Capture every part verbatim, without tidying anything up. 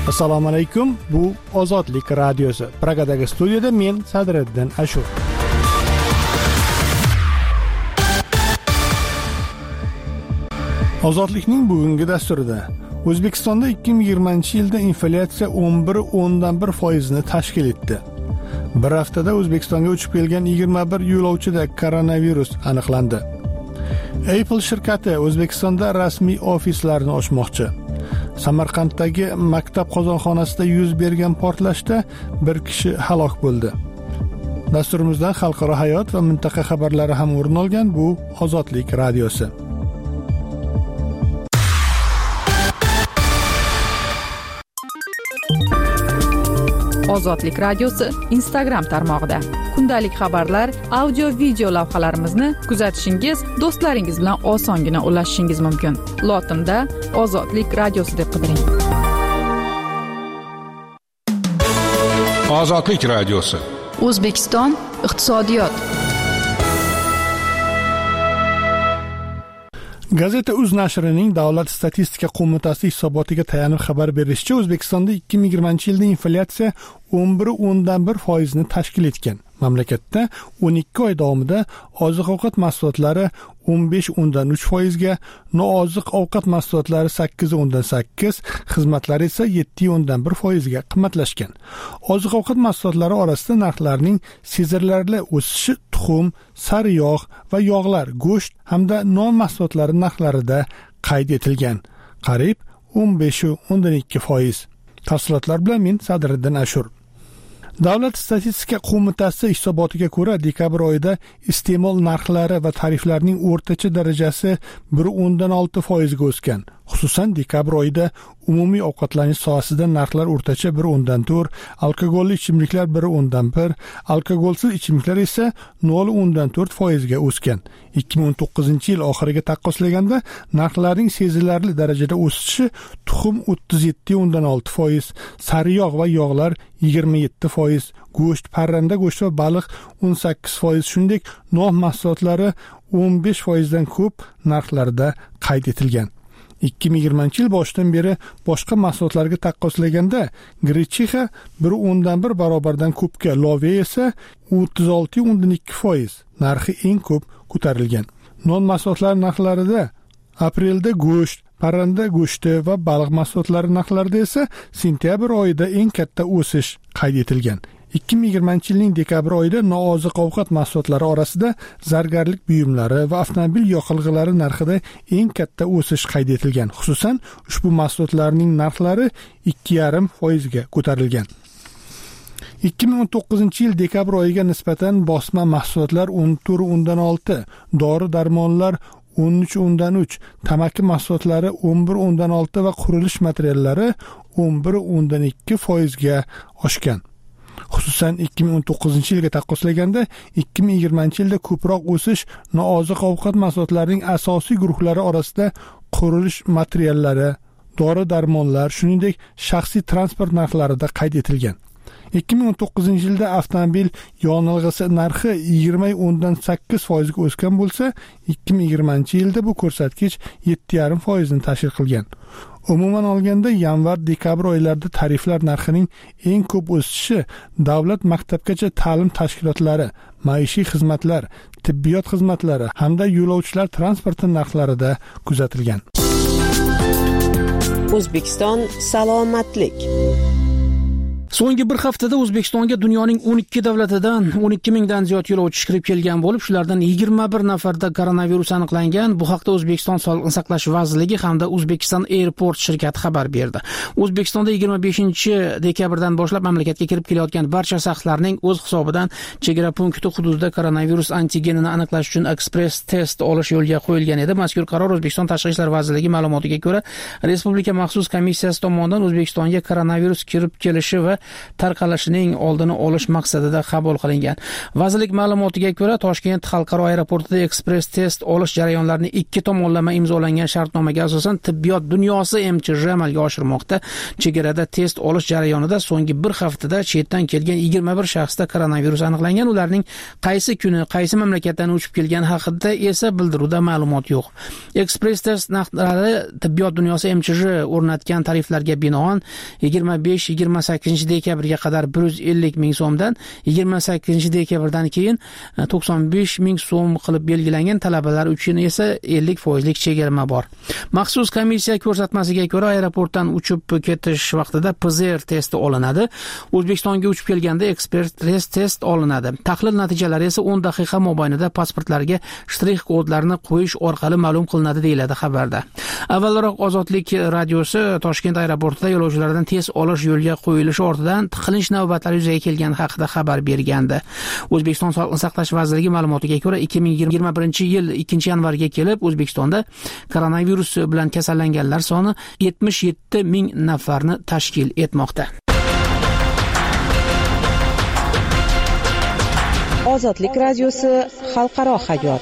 Assalomu alaykum. Bu Ozodlik radiosi. Pragadagi studiyada men Sadriddin Ashur. Ozodlikning bugungi dasturida O'zbekistonda ikki ming yigirmanchi yilda inflyatsiya o'n bir o'ndan bir foizni tashkil etdi. Bir haftada O'zbekistonga uchib kelgan yigirma bir yo'lovchida koronavirus aniqlandi. Apple shirkati O'zbekistonda rasmiy ofislarni ochmoqchi. Samarqanddagi maktab qozonxonasida yuz bergan portlashda bir kishi halok bo'ldi. Dasturimizdan xalqaro hayot va mintaqa xabarlari ham o'rin olgan. Bu Ozodlik radiosi. Ozodlik radiosi Instagram tarmog'ida kundalik xabarlar, audio video lavhalarimizni kuzatishingiz, do'stlaringiz bilan osongina ulashishingiz mumkin. Lotinda Ozodlik radiosi deb qidiring. Ozodlik radiosi. O'zbekiston iqtisodiyot. Gazeta Uz nashrining Davlat statistika qo'mitasi hisobotiga tayanib xabar berishicha, O'zbekistonda ikki ming yigirmanchi yilda inflyatsiya o'n bir o'ndan bir foizni tashkil etgan. Mamlakatda o'n ikki oy davomida oziq-ovqat mahsulotlari o'n besh o'ndan uch foizga, nooziq ovqat mahsulotlari sakkiz o'ndan sakkiz, xizmatlar esa yetti o'ndan bir foizga qimmatlashgan. Oziq-ovqat mahsulotlari orasida narxlarning sezilarli o'sishi tuxum, sariyog' va yog'lar, go'sht hamda non mahsulotlari narxlarida qayd etilgan. Qariyb o'n besh o'ndan ikki foiz. Tafsilotlar bilan men Sadriddin Ashur. Davlat statistika qo'mitasi hisobotiga ko'ra, dekabr oyida iste'mol narxlari va tariflarning o'rtacha darajasi bir o'ndan olti foizga o'sgan. Xususan, dekabr oyida umumiy ovqatlanish sohasida narxlar o'rtacha bir o'ndan to'rt, alkogolli ichimliklar bir o'ndan bir, alkogolsiz ichimliklar esa nol o'ndan to'rt foizga o'sgan. ikki ming o'n to'qqizinchi yil oxiriga taqqoslaganda narxlarning sezilarli darajada o'sishi tuxum o'ttiz yetti o'ndan olti foiz, sariyog' va yog'lar yigirma yetti foiz, go'sht, parranda go'sht va baliq o'n sakkiz foiz, shuningdek non mahsulotlari o'n besh foizdan ko'p narxlarda qayd etilgan. ikki ming yigirmanchi yil boshidan beri boshqa mahsulotlarga taqqoslaganda grechixa bir o'ndan bir barobardan ko'pga, love esa o'ttiz olti o'ndan ikki foiz narxi eng ko'p ko'tarilgan. Non mahsulotlari narxlarida aprelda go'sht, parranda go'shti va baliq mahsulotlari narxlarida esa sentyabr oyida eng katta o'sish qayd etilgan. ikki ming yigirmanchi yilning dekabr oyida nooziq ovqat mahsulotlari orasida zargarlik buyumlari va avtomobil yoqilg'ilari narxida eng katta o'sish qayd etilgan. Xususan, ushbu mahsulotlarning narxlari ikki yarim foizga ko'tarilgan. ikki ming o'n to'qqizinchi yil dekabr oyiga nisbatan bosma mahsulotlar o'n to'rt o'ndan olti, dori-darmonlar o'n uch o'ndan uch, tamaki mahsulotlari o'n bir o'ndan olti va qurilish materiallari o'n bir o'ndan ikki foizga oshgan. Xususan, ikki ming o'n to'qqizinchi yilga taqqoslaganda ikki ming yigirmanchi yilda ko'proq o'sish nooziq ovqat mahsulotlarining asosiy guruhlari orasida qurilish materiallari, dori-darmonlar, shuningdek shaxsiy transport narxlarida qayd etilgan. ikki ming o'n to'qqizinchi yilda avtomobil yonilg'isi narxi yigirma o'ndan sakkiz foizga o'sgan bo'lsa, ikki ming yigirmanchi yilda bu ko'rsatkich yetti yarim foizni tashkil qilgan. Umuman olganda, yanvar-dekabr oylarida tariflar narxining eng ko'p o'sishi davlat maktabgacha ta'lim tashkilotlari, maishiy xizmatlar, tibbiyot xizmatlari hamda yo'lovchilar transporti narxlarida kuzatilgan. O'zbekiston salomatlik. So'nggi bir haftada O'zbekistonga dunyoning o'n ikki davlatidan o'n ikki mingdan ziyod yo'lovchi kirib kelgan bo'lib, shulardan yigirma bir nafarda koronavirus aniqlangan. Bu haqda O'zbekiston Sog'liqni saqlash vazirligi hamda Uzbekistan Airport shirkati xabar berdi. O'zbekistonda yigirma beshinchi dekabrdan boshlab mamlakatga kirib kelayotgan barcha shaxslarning o'z hisobidan chegara punkti hududida koronavirus antigenini aniqlash uchun ekspress test olish yo'lga qo'yilgan edi. Mazkur qaror O'zbekiston Tashqi ishlar vazirligi ma'lumotiga ko'ra, Respublika maxsus komissiyasi tomonidan O'zbekistonga koronavirus kirib kelishi va tarqalishining oldini olish maqsadida qabul qilingan. Vazirlik ma'lumotiga ko'ra, Toshkent xalqaro aeroportida ekspress test olish jarayonlarini ikki tomonlama imzolangan shartnomaga asosan tibbiyot dunyosi M C J amalga oshirmoqda. Chegarada test olish jarayonida so'nggi bir haftada chetdan kelgan yigirma bir shaxsda koronavirus aniqlangan. Ularning qaysi kuni, qaysi mamlakatdan uchib kelgani haqida esa bildiruvda ma'lumot yo'q. Ekspress test narxlari tibbiyot dunyosi M C J o'rnatgan tariflarga binoan yigirma besh yigirma sakkizinchi dekabrga qadar bir yuz ellik ming so'mdan, yigirma sakkizinchi dekabrdan keyin to'qson besh ming so'm qilib belgilangan, talabalar uchun esa ellik foizlik chegirma bor. Maxsus komissiya ko'rsatmasiga ko'ra, aeroportdan uchib ketish vaqtida P C R testi olinadi. O'zbekistonga uchib kelganda ekspress test test olinadi. Tahlil natijalari esa o'n daqiqa mobaynida pasportlarga shtrix kodlarni qo'yish orqali ma'lum qilinadi, deyiladi xabarda. Avvalroq Ozodlik radiosi Toshkent aeroportida yo'lovchilardan test olish yo'lga qo'yilishi ortidan tiqilinch navbatlari yuzaga kelgani haqida xabar bergandi. O'zbekiston Sog'liqni saqlash vazirligi ma'lumotiga ko'ra, ikki ming yigirma birinchi yil ikkinchi yanvarga kelib O'zbekistonda koronavirus bilan kasallanganlar soni yetmish yetti ming nafarni tashkil etmoqda. Ozodlik radiosi xalqaro hayot.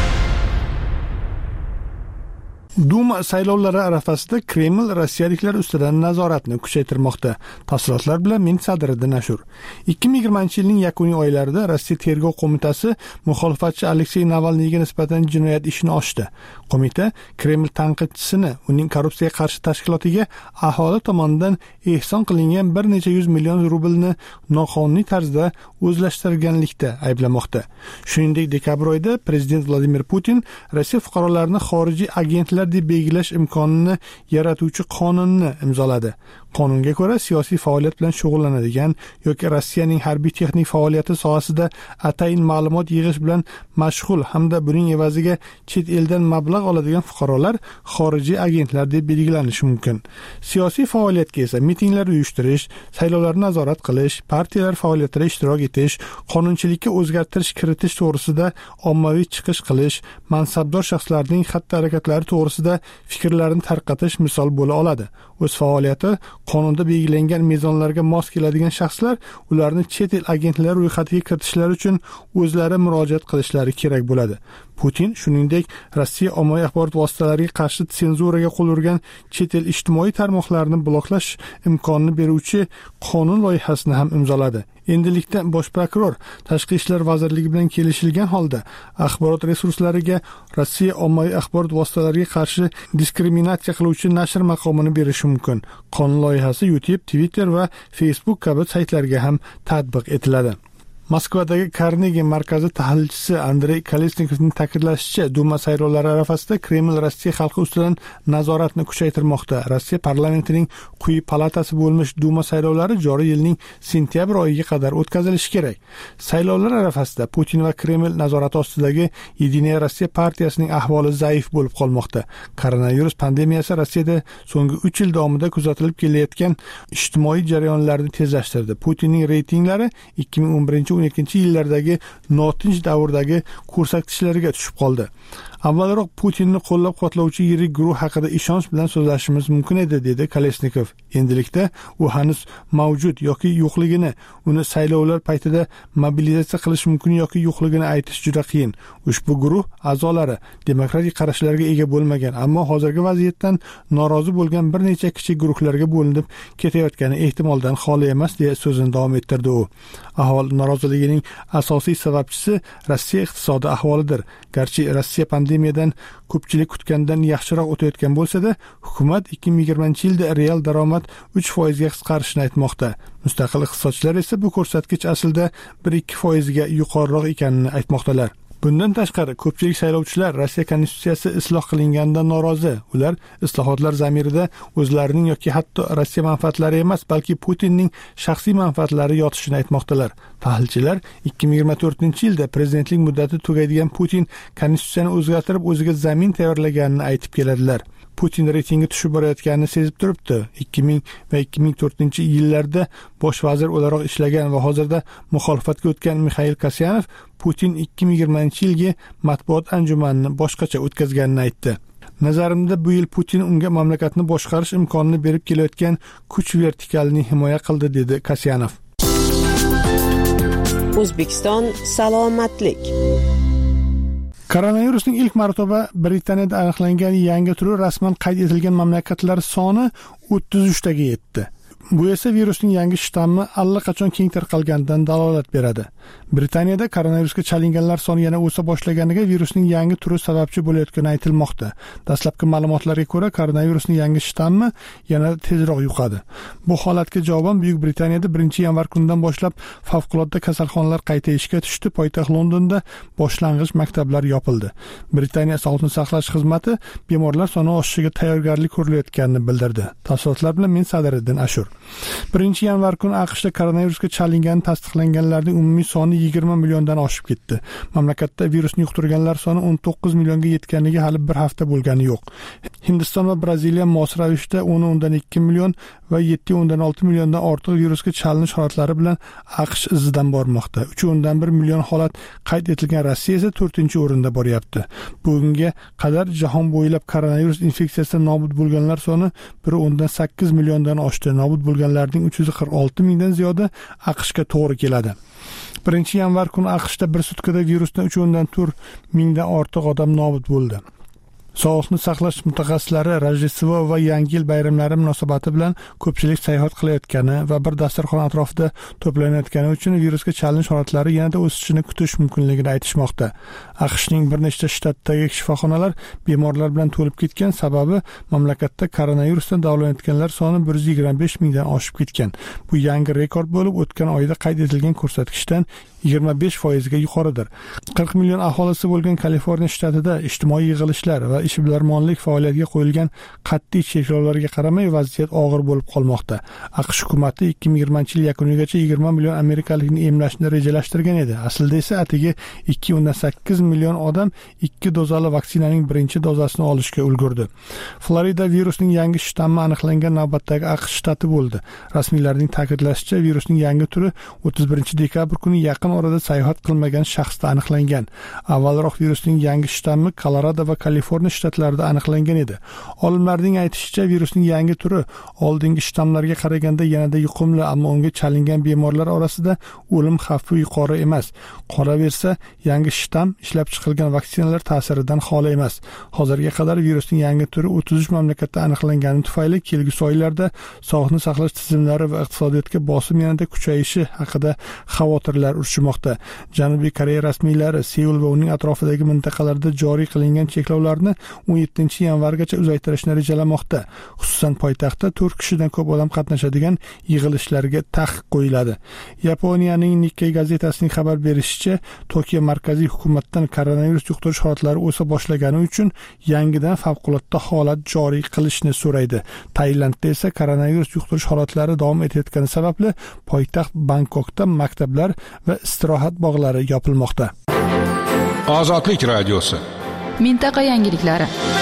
Duma saylovlari arafasida Kreml rossiyaliklar ustidan nazoratni kuchaytirmoqda. Tafsilotlar bilan men Sadriddin Ashur. ikki ming yigirmanchi yilning yakuniy oylarida Rossiya tergov qo'mitasi muxolifatchi Aleksey Navalniyga nisbatan jinoyat ishini ochdi. Qo'mita Kreml tanqidchisini uning korrupsiyaga qarshi tashkilotiga aholi tomonidan ehson qilingan bir necha yuz million rublni noqonuniy tarzda o'zlashtirganlikda ayblamoqda. Shuningdek, dekabr oyida prezident Vladimir Putin Rossiya fuqarolarini xorijiy agentlar deb belgilash imkonini yaratuvchi qonunni imzoladi. Qonunga ko'ra, siyosiy faoliyat bilan shug'ullanadigan yoki Rossiyaning harbiy texnik faoliyati sohasida atayin ma'lumot yig'ish bilan mashg'ul hamda buning evaziga chet eldan mablag' oladigan fuqarolar xorijiy agentlar deb belgilanishi mumkin. Siyosiy faoliyatga esa mitinglar uyushtirish, saylovlarni nazorat qilish, partiyalar faoliyatida ishtirok etish, qonunchilikka o'zgartirish kiritish to'g'risida ommaviy chiqish qilish, mansabdor shaxslarning xatti-harakatlari to'g'risida fikrlarini tarqatish misol bo'la oladi. O'z faoliyati qonunda belgilangan mezonlarga mos keladigan shaxslar ularni chet el agentlari ro'yxatiga kiritishlari uchun o'zlari murojaat qilishlari kerak bo'ladi. Putin shuningdek Rossiya ommaviy axborot vositalariga qarshi senzuraga qo'l urgan chet el ijtimoiy tarmoqlarini bloklash imkonini beruvchi qonun loyihasini ham imzoladi. Endilikda bosh prokuror Tashqi ishlar vazirligi bilan kelishilgan holda axborot resurslariga Rossiya ommaviy axborot vositalariga qarshi diskriminatsiya qiluvchi nashr maqomini berishi mumkin. Qonun loyihasi YouTube, Twitter va Facebook kabi saytlarga ham tatbiq etiladi. Moskvadagi Carnegie markazi tahlilchisi Andrey Kolesnikovning ta'kidlashicha, Duma saylovlari arafasida Kreml Rossiya xalqi ustidan nazoratni kuchaytirmoqda. Rossiya parlamentining quyi palatasi bo'lmish Duma saylovlari joriy yilning sentyabr oyiga qadar o'tkazilishi kerak. Saylovlar arafasida Putin va Kreml nazorati ostidagi Yedinaya Rossiya partiyasining ahvoli zaif bo'lib qolmoqda. Koronavirus pandemiyasi Rossiyada so'nggi uch yil davomida kuzatilib kelayotgan ijtimoiy jarayonlarni tezlashtirdi. Putinning reytinglari ikki ming o'n birinchi o'n ikkinchi yillardagi notinch davrdagi ko'rsatkichlariga tushib qoldi. Avvalroq Putinni qo'llab-quvvatlovchi yirik guruh haqida ishonch bilan so'zlashimiz mumkin edi, dedi Kolesnikov. Endilikda u hanuz mavjud yoki yo'qligini, uni saylovlar paytida mobilizatsiya qilish mumkin yoki yo'qligini aytish juda qiyin. Ushbu guruh a'zolari demokratik qarashlarga ega bo'lmagan, ammo hozirgi vaziyatdan norozi bo'lgan bir necha kichik guruhlarga bo'linib ketayotgani ehtimoldan xoli emas, deya so'zini davom ettirdi u. Aholi noroziligining asosiy sababchisi Rossiya iqtisodi ahvolidir. Garchi Rossiya pandemiyadan ko'pchilik kutgandan yaxshiroq o'tayotgan bo'lsa-da, hukumat ikki ming yigirmanchi yilda real daromad uch foizga qisqarishini aytmoqda. Mustaqil iqtisodchilar esa bu ko'rsatkich aslida bir ikki foizga yuqoriroq ekanini aytmoqdalar. Bundan tashqari, ko'pchilik saylovchilar Rossiya konstitutsiyasi isloh qilinganidan norozi. Ular islohotlar zamirida o'zlarining yoki hatto Rossiya manfaatlari emas, balki Putinning shaxsiy manfaatlari yotishini aytmoqdalar. Tahlilchilar ikki ming yigirma to'rtinchi yilda prezidentlik muddati tugaydigan Putin konstitutsiyani o'zgartirib o'ziga zamin tayyorlaganini aytib keladilar. Putin reytingi tushib borayotganini sezib turibdi. ikki ming va ikki ming to'rtinchi yillarda bosh vazir o'laroq ishlagan va hozirda muxolifatga o'tgan Mixail Kasyanov Putin ikki ming yigirmanchi yilgi matbuot anjumanini boshqacha o'tkazganini aytdi. Nazarimda bu yil Putin unga mamlakatni boshqarish imkonini berib kelayotgan kuch vertikalini himoya qildi, dedi Kasyanov. O'zbekiston salomatlik. Koronavirusning ilk marotaba Britaniyada aniqlangan yangi turi rasman qayd etilgan mamlakatlar soni o'ttiz uch taga yetdi. Bu esa virusning yangi shtammi allaqachon keng tarqalganidan dalolat beradi. Britaniyada koronavirusga chalinganlar soni yana o'sa boshlaganiga virusning yangi turi sababchi bo'layotgani aytilmoqda. Dastlabki ma'lumotlarga ko'ra, koronavirusning yangi shtammi yana tezroq yuqadi. Bu holatga javoban Buyuk Britaniyada birinchi yanvar kunidan boshlab favqulodda kasalxonalar qayta ishga tushdi. Poytaxt Londonda boshlang'ich maktablar yopildi. Britaniya Sog'liqni saqlash xizmati bemorlar soni oshishiga tayyorgarlik ko'rilayotganini bildirdi. Tafsilotlar bilan men Sadiriddin Ashur. birinchi yanvar kuni AQShda koronavirusga chalingani tasdiqlanganlarning umumiy soni yigirma milliondan oshib ketdi. Mamlakatda virusni yuqtirganlar soni o'n to'qqiz millionga yetganiga hali bir hafta bo'lgani yo'q. Hindiston va Braziliya mos ravishda o'n o'ndan ikki million va yetti o'ndan olti milliondan ortiq virusga chalinish holatlari bilan AQSh izidan bormoqda. uch o'ndan bir million holat qayd etilgan Rossiya esa to'rtinchi o'rinda boryapti. Bugunga qadar jahon bo'ylab koronavirus infeksiyasidan nobud bo'lganlar soni bir o'ndan sakkiz milliondan oshdi. Nobud bo'lganlarning uch yuz qirq olti mingdan ziyodi AQShga to'g'ri keladi. birinchi yanvar kuni AQShda bir sutkada virusdan uch o'ndan to'rt mingdan ortiq odam nobud bo'ldi. Sog'liqni saqlash mutaxassislari Rojdestvo va Yangi yil bayramlari munosabati bilan ko'pchilik sayohat qilayotgani va bir dasturxon atrofida to'planayotgani uchun virusga chalinish holatlari yanada o'sishini kutish mumkinligini aytishmoqda. AQShning bir nechta shtatdagi shifoxonalar bemorlar bilan to'lib ketgan, sababi mamlakatda koronavirusdan davolanayotganlar soni bir yuz yigirma besh mingdan oshib ketgan. Bu yangi rekord bo'lib, o'tgan oyda qayd etilgan ko'rsatkichdan yigirma besh foizga yuqoridir. qirq million aholisi bo'lgan Kaliforniya shtatida ijtimoiy yig'ilishlar va ishbilarmonlik faoliyatiga qo'yilgan qat'iy cheklovlarga qaramay vaziyat og'ir bo'lib qolmoqda. AQSh hukumati ikki ming yigirmanchi yil yakunigacha yigirma million amerikalikni emlashni rejalashtirgan edi. Aslida esa atigi ikki o'ndan sakkiz million odam ikki dozali vaksinaning birinchi dozasini olishga ulgurdi. Florida virusning yangi shtammi aniqlangan navbatdagi AQSh shtati bo'ldi. Rasmiylarning ta'kidlashicha, virusning yangi turi o'ttiz birinchi dekabr kuni yaqin orada sayohat qilmagan shaxsda aniqlangan. Avvalroq virusning yangi shtammi Kolorado va Kaliforniya shtatlarida aniqlangan edi. Olimlarning aytishicha, virusning yangi turi oldingi shtammlarga qaraganda yanada yuqumli, ammo unga chalingan bemorlar orasida o'lim xavfi yuqori emas. Qolaversa, yangi shtamm ishlab chiqilgan vaksinalar ta'siridan xoli emas. Hozirga qadar virusning yangi turi o'ttiz uch mamlakatda aniqlangani tufayli kelgusi oylarda sog'liqni saqlash tizimlari va iqtisodiyotga bosim yanada kuchayishi haqida xavotirlar urishmoqda. Janubiy Koreya rasmiylari Seul va uning atrofidagi mintaqalarda joriy qilingan cheklovlarni o'n yettinchi yanvargacha uzaytirishni rejalamoqda. Xususan poytaxtda to'rt kishidan ko'p odam qatnashadigan yig'ilishlarga taqiq qo'yiladi. Yaponiyaning Nikkei gazetasining xabar berishicha, Tokio markaziy hukumatdan koronavirus yuqtirish holatlari o'sa boshlagani uchun yangidan favqulodda holat joriy qilishni so'raydi. Tailandda esa koronavirus yuqtirish holatlari davom etayotgani sababli poytaxt Bangkokda maktablar va istirohat bog'lari yopilmoqda. Ozodlik radiosi. Mintaqa yangiliklari.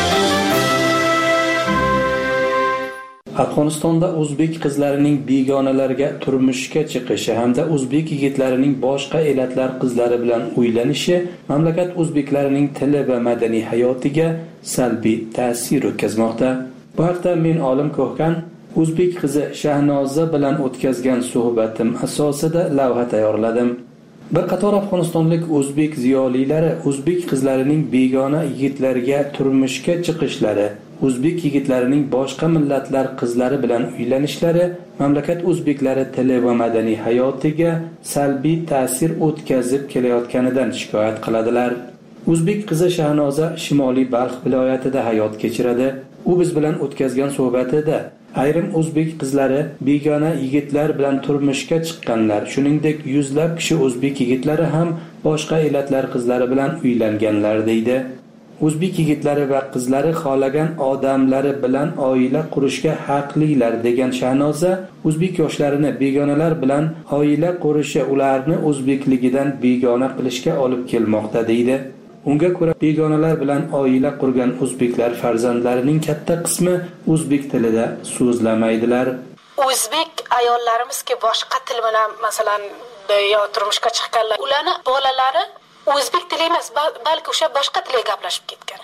Afg'onistonda o'zbek qizlarining begonalarga turmushga chiqishi hamda o'zbek yigitlarining boshqa elatlar qizlari bilan uylanishi mamlakat o'zbeklarining tili va madaniy hayotiga salbiy ta'sir o'tkazmoqda. Bu haqda men Olim Ko'hkan o'zbek qizi Shahnoza bilan o'tkazgan suhbatim asosida lavha tayyorladim. Bir qator afg'onistonlik o'zbek ziyolilari o'zbek qizlarining begona yigitlarga turmushga chiqishlari, o'zbek yigitlarining boshqa millatlar qizlari bilan uylanishlari mamlakat o'zbeklari tili va madaniy hayotiga salbiy ta'sir o'tkazib kelayotganidan shikoyat qiladilar. O'zbek qizi Shahnoza Shimoliy Balx viloyatida hayot kechiradi. U biz bilan o'tkazgan suhbatida ayrim o'zbek qizlari begona yigitlar bilan turmushga chiqqanlar, shuningdek yuzlab kishi o'zbek yigitlari ham boshqa elatlar qizlari bilan uylanganlar deydi. O'zbek yigitlari va qizlari xohlagan odamlari bilan oila qurishga haqlilar degan Shahnoza, o'zbek yoshlarini begonalar bilan oila qurishi ularni o'zbekligidan begona qilishga olib kelmoqda deydi. Unga ko'ra, begonalar bilan oila qurgan o'zbeklar farzandlarining katta qismi o'zbek tilida so'zlamaydilar. O'zbek ayollarimiz-ki boshqa til bilan, masalan, yo turmushga chiqqanlar, ularning bolalari o'zbek tili emas, balki o'sha boshqa tilda gaplashib ketgan.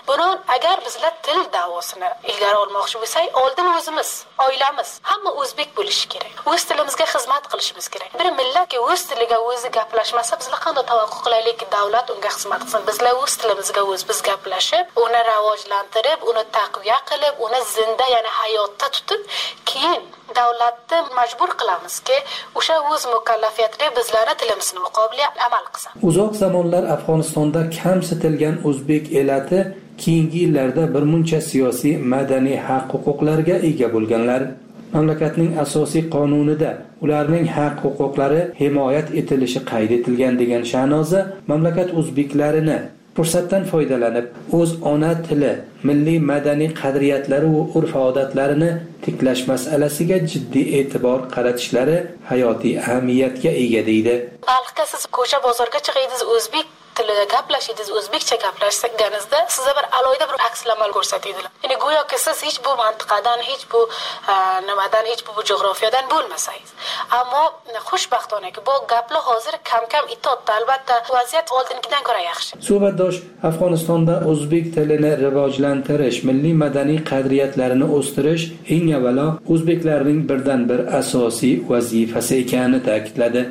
buni agar bizlar til davosini ilgari olmoqchi bo'lsak, oldin o'zimiz, oilamiz, hamma o'zbek bo'lishi kerak. O'z tilimizga xizmat qilishimiz kerak. Bir millatga o'z tiliga o'zi gaplashmasa, bizlar qanday tavaqqu qilaylikki, davlat unga xizmat qilsin? Bizlar o'z tilimizga o'z biz gaplashib, uni rivojlantirib, uni taqviya qilib, uni zinda, ya'ni hayotda tutib, keyin davlatni majbur qilamizki, o'sha o'z mukallafiyatiga bizlarning tilimizni muqobiliga amal qilsin. Uzoq zamonlar Afg'onistonda kamsitilgan o'zbek elati keyingi yillarda bir muncha siyosiy, madaniy haq-huquqlarga ega bo'lganlar. Mamlakatning asosiy qonunida ularning haq-huquqlari himoyat etilishi qayd etilgan degan sha'noza mamlakat o'zbeklarini fursatdan foydalanib o'z ona tili, milliy madaniy qadriyatlari va urf-odatlarini tiklash masalasiga jiddiy e'tibor qaratishlari hayotiy ahamiyatga ega deydi. Xalqqa siz ko'cha bozorga chiqaydingiz, o'zbek tilida gaplashidingiz, o'zbekcha gaplashsangiz, sizga bir alohida bir akslamal ko'rsatadilar. Ya'ni go'yoki siz hech bu mantiqadan, hech bu nimadan, hech bu jo'g'rofiyadan bo'lmasangiz. Ammo xushbaxtonaki bu gaplar hozir kam-kam itoatda, albatta vaziyat oldingidan ko'ra yaxshi. Suhbatdosh Afg'onistonda o'zbek tilini rivojlantirish, milliy madaniy qadriyatlarini o'stirish eng avvalo o'zbeklarning birdan bir asosiy vazifasi ekanini ta'kidladi.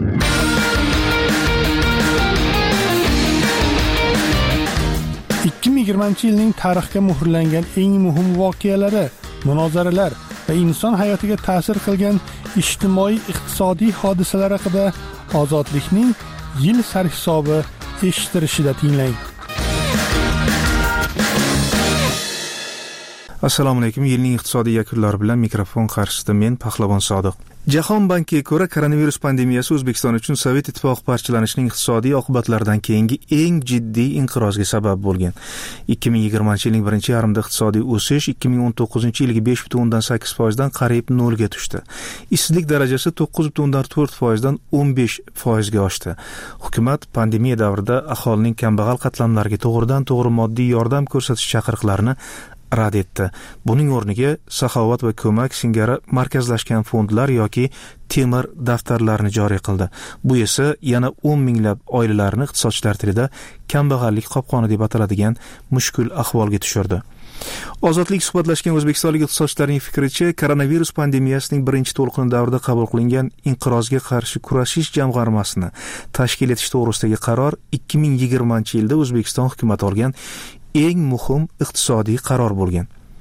ikki ming yigirmanchi yilning tarixga muhrlangan eng muhim voqealari, munozaralar va inson hayotiga ta'sir qilgan ijtimoiy-iqtisodiy hodisalar haqida Ozodlikning yil sarhisobi eshittirishida tinglang. Assalomu alaykum. Yilning iqtisodiy yakunlari bilan mikrofon qarshisida men Pahlavon Sodiq. Jahon bankiga ko'ra, koronavirus pandemiyasi O'zbekiston uchun Sovet ittifoqi parchalanishining iqtisodiy oqibatlaridan keyingi eng jiddiy inqirozga sabab bo'lgan. ikki ming yigirmanchi yilning birinchi yarmida iqtisodiy o'sish ikki ming o'n to'qqizinchi yilgi besh butun o'ndan sakkiz foizdan qariyb nolga tushdi. Ishsizlik darajasi to'qqiz butun o'ndan to'rt foizdan o'n besh foizga oshdi. Hukumat pandemiya davrida aholining kambag'al qatlamlariga to'g'ridan-to'g'ri moddiy yordam ko'rsatish chaqiriqlarini rad etdi. Buning o'rniga saxovat va ko'mak singari markazlashgan fondlar yoki temir daftarlarni joriy qildi. Bu esa yana o'n minglab oilalarni iqtisodchilar tilida kambag'allik qopqoni deb ataladigan mushkul ahvolga tushirdi. Ozodlik suhbatlashgan o'zbekistonlik iqtisodchilarning fikricha, koronavirus pandemiyasining birinchi to'lqini davrida qabul qilingan inqirozga qarshi kurashish jamg'armasini tashkil etish to'g'risidagi qaror ikki ming yigirmanchi yilda O'zbekiston hukumati olgan eng muhim iqtisodiy qaror bo'lgan.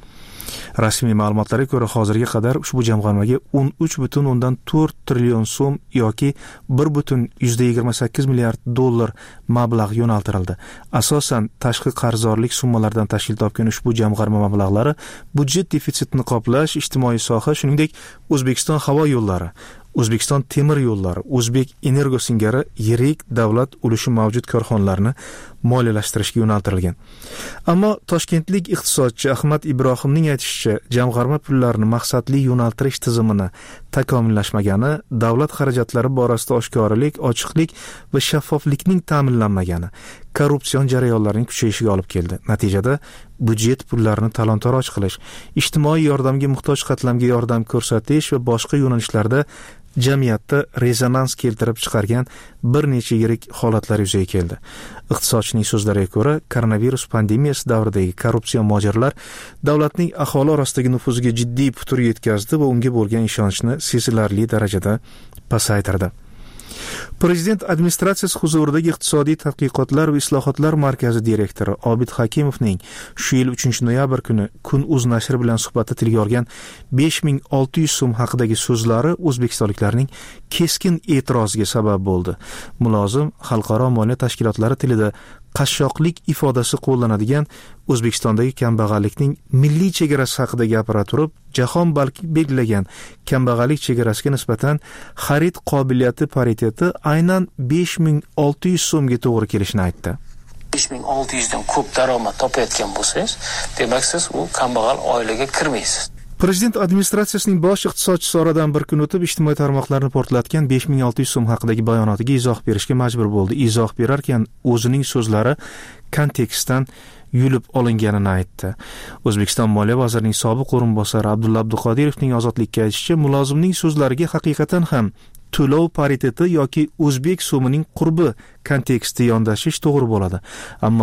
Rasmiy ma'lumotlarga ko'ra, hozirga qadar ushbu jamg'armaga o'n uch butun o'ndan to'rt trillion so'm yoki bir butun yigirma sakkiz milliard dollar mablag' yo'naltirildi. Asosan tashqi qarzdorlik summalaridan tashkil topgan ushbu jamg'arma mablag'lari budjet defitsitini qoplash, ijtimoiy soha, shuningdek O'zbekiston havo yo'llari, O'zbekiston temir yo'llari, O'zbek Energo singari yirik davlat ulushi mavjud korxonalarni moliyalashtirishga yo'naltirilgan. Ammo toshkentlik iqtisodchi Ahmad Ibrohimning aytishicha, jamg'arma pullarini maqsadli yo'naltirish tizimini takomillashmagani, davlat xarajatlari borasida oshkoralik, ochiqlik va shaffoflikning ta'minlanmagani korrupsion jarayonlarning kuchayishiga olib keldi. Natijada budjet pullarini talon-taroj qilish, ijtimoiy yordamga muhtoj qatlamga yordam ko'rsatish va boshqa yo'nalishlarda jamiyatda rezonans keltirib chiqargan bir necha yirik holatlar yuzaga keldi. Iqtisodchining so'zlariga ko'ra, koronavirus pandemiyasi davridagi korrupsiya mojarolar davlatning aholi orasidagi nufuziga jiddiy putur yetkazdi va unga bo'lgan ishonchni sezilarli darajada pasaytirdi. Prezident administratsiyasi huzuridagi iqtisodiy tadqiqotlar va islohotlar markazi direktori Obid Hakimovning shu yil uchinchi noyabr kuni Kun.uz nashri bilan suhbatda tilga olgan besh ming olti yuz so'm haqidagi so'zlari o'zbekistonliklarning keskin e'tiroziga sabab bo'ldi. Mulozim xalqaro moliya tashkilotlari tilida qashshoqlik ifodasi qo'llanadigan O'zbekistondagi kambag'allikning milliy chegarasi haqida gapira turib, jahon balki belgilagan kambag'allik chegarasiga nisbatan xarid qobiliyati pariteti aynan besh ming olti yuz so'mga to'g'ri kelishini aytdi. besh ming olti yuz dan ko'p daromad topayotgan bo'lsangiz, demak siz u kambag'al oilaga kirmaysiz. Prezident administratsiyasining bosh iqtisodchisi oradan bir kun o'tib ijtimoiy tarmoqlarni portlatgan besh ming olti yuz so'm haqidagi bayonotiga izoh berishga majbur bo'ldi. Izoh berarkan o'zining so'zlari kontekstdan yulib olinganini aytdi. O'zbekiston Moliya vazirining sobiq o'rinbosari Abdulla Abduqodirovning Ozodlikka aytishicha, mulozimning so'zlariga haqiqatan ham to'lov pariteti yoki o'zbek so'mining qurbi konteksti yondashish to'g'ri bo'ladi. Ammo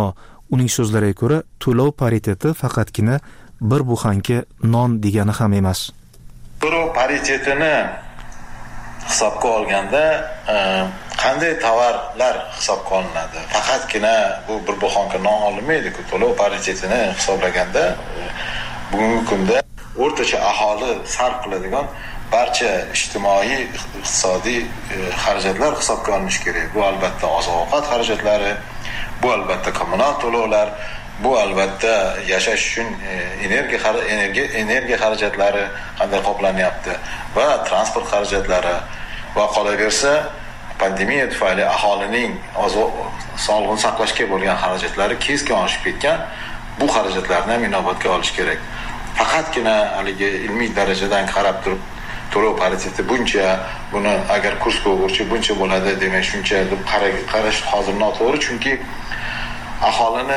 Uning so'zlariga ko'ra, to'lov pariteti faqatgina bir buxanka non degani ham emas. To'lov paritetini hisobga olganda qanday tovarlar hisobga olinadi? Faqatgina bu bir buxanka non olinmaydi-ku. To'lov paritetini hisoblaganda bugungi kunda o'rtacha aholi sarf qiladigan barcha ijtimoiy iqtisodiy xarajatlar hisobga olinishi kerak. Bu albatta oziq-ovqat xarajatlari, bu albatta kommunal to'lovlar, bu albatta yashash uchun energiya energiya energiya xarajatlari qanday qoplanyapti va transport xarajatlari va qolaversa pandemiya tufayli aholining sog'liqni saqlashga bo'lgan xarajatlari keskin oshib ketgan. Bu xarajatlarni ham inobatga olish kerak. Faqatgina haligi ilmiy darajadan qarab turib to'lov pariteti buncha, buni agar kurs bo'g'irchi buncha bo'ladi demak shuncha deb qarash hozir noto'g'ri, chunki aholini